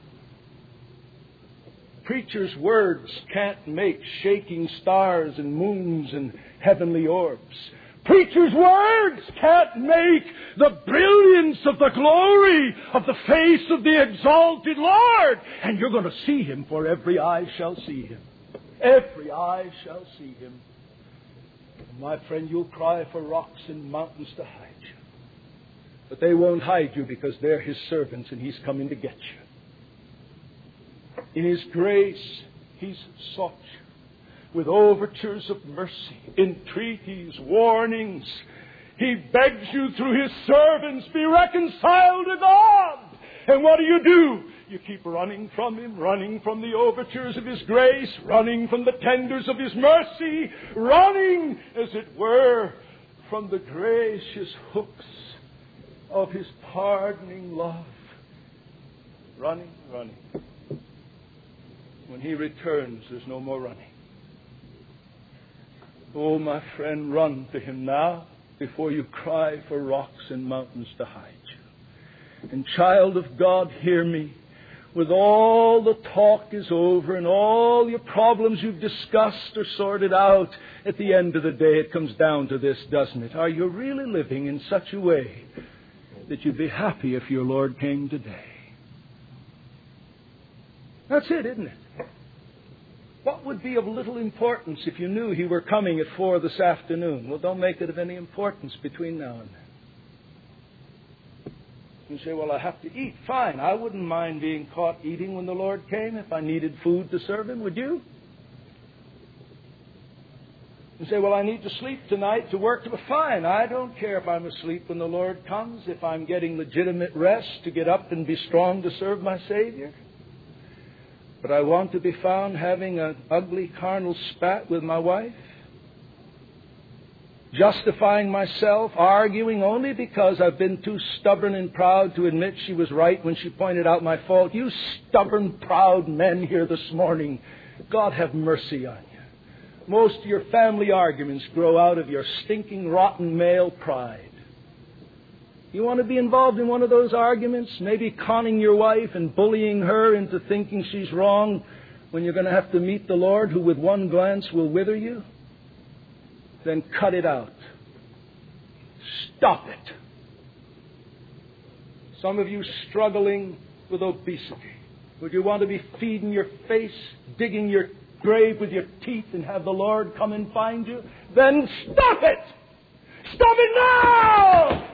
Preachers' words can't make shaking stars and moons and heavenly orbs. Preachers' words can't make the brilliance of the glory of the face of the exalted Lord. And you're going to see Him, for every eye shall see Him. Every eye shall see Him. And my friend, you'll cry for rocks and mountains to hide you. But they won't hide you because they're His servants and He's coming to get you. In His grace, He's sought you with overtures of mercy, entreaties, warnings. He begs you through His servants, be reconciled to God. And what do? You keep running from Him, running from the overtures of His grace, running from the tenders of His mercy, running, as it were, from the gracious hooks of His pardoning love. Running. When He returns, there's no more running. Oh, my friend, run to Him now before you cry for rocks and mountains to hide you. And child of God, hear me. With all the talk is over and all your problems you've discussed are sorted out, at the end of the day it comes down to this, doesn't it? Are you really living in such a way that you'd be happy if your Lord came today? That's it, isn't it? What would be of little importance if you knew He were coming at 4 this afternoon? Well, don't make it of any importance between now and then. You say, well, I have to eat. Fine. I wouldn't mind being caught eating when the Lord came if I needed food to serve Him. Would you? You say, well, I need to sleep tonight to work. Fine. I don't care if I'm asleep when the Lord comes, if I'm getting legitimate rest to get up and be strong to serve my Savior. But I want to be found having an ugly carnal spat with my wife, justifying myself, arguing only because I've been too stubborn and proud to admit she was right when she pointed out my fault. You stubborn, proud men here this morning, God have mercy on you. Most of your family arguments grow out of your stinking, rotten male pride. You want to be involved in one of those arguments, maybe conning your wife and bullying her into thinking she's wrong when you're going to have to meet the Lord, who with one glance will wither you? Then cut it out. Stop it. Some of you struggling with obesity. Would you want to be feeding your face, digging your grave with your teeth, and have the Lord come and find you? Then stop it! Stop it now!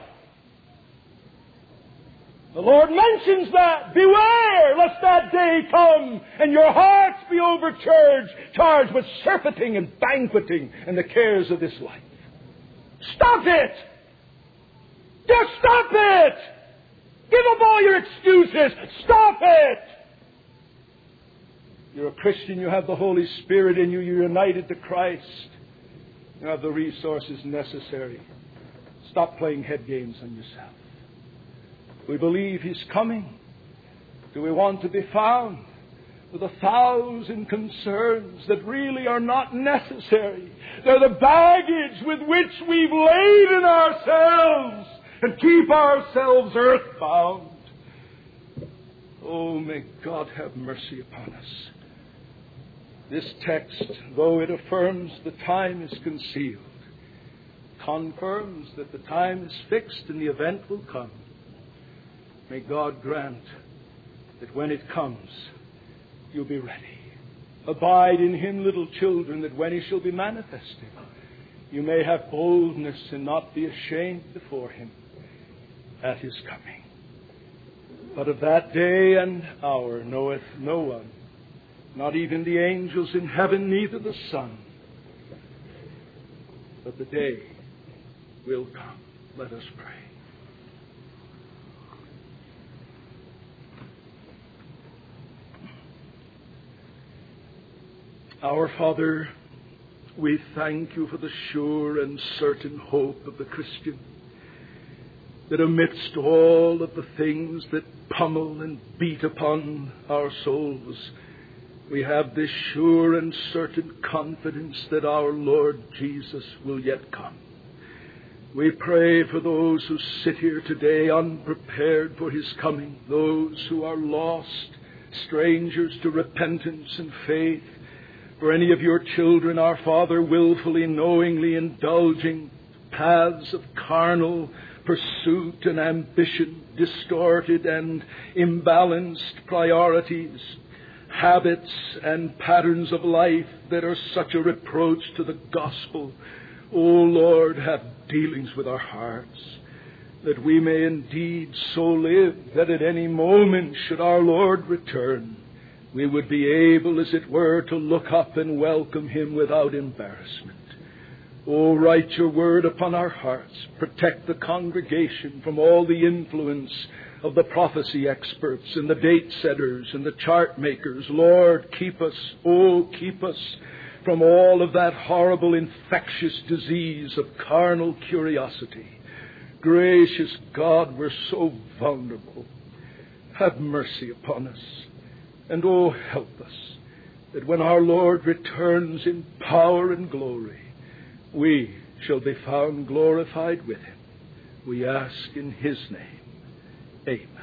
The Lord mentions that. Beware lest that day come and your hearts be overcharged with surfeiting and banqueting and the cares of this life. Stop it! Just stop it! Give up all your excuses. Stop it! You're a Christian. You have the Holy Spirit in you. You're united to Christ. You have the resources necessary. Stop playing head games on yourself. We believe He's coming. Do we want to be found with 1,000 concerns that really are not necessary? They're the baggage with which we've laden ourselves and keep ourselves earthbound. Oh, may God have mercy upon us. This text, though it affirms the time is concealed, confirms that the time is fixed and the event will come. May God grant that when it comes, you'll be ready. Abide in Him, little children, that when He shall be manifested, you may have boldness and not be ashamed before Him at His coming. But of that day and hour knoweth no one, not even the angels in heaven, neither the Son. But the day will come. Let us pray. Our Father, we thank You for the sure and certain hope of the Christian, that amidst all of the things that pummel and beat upon our souls, we have this sure and certain confidence that our Lord Jesus will yet come. We pray for those who sit here today unprepared for His coming, those who are lost, strangers to repentance and faith. For any of Your children, our Father, willfully, knowingly indulging paths of carnal pursuit and ambition, distorted and imbalanced priorities, habits and patterns of life that are such a reproach to the gospel. O Lord, have dealings with our hearts, that we may indeed so live that at any moment, should our Lord return, we would be able, as it were, to look up and welcome Him without embarrassment. Oh, write Your word upon our hearts. Protect the congregation from all the influence of the prophecy experts and the date setters and the chart makers. Lord, keep us, oh, keep us from all of that horrible infectious disease of carnal curiosity. Gracious God, we're so vulnerable. Have mercy upon us. And oh, help us, that when our Lord returns in power and glory, we shall be found glorified with Him. We ask in His name. Amen.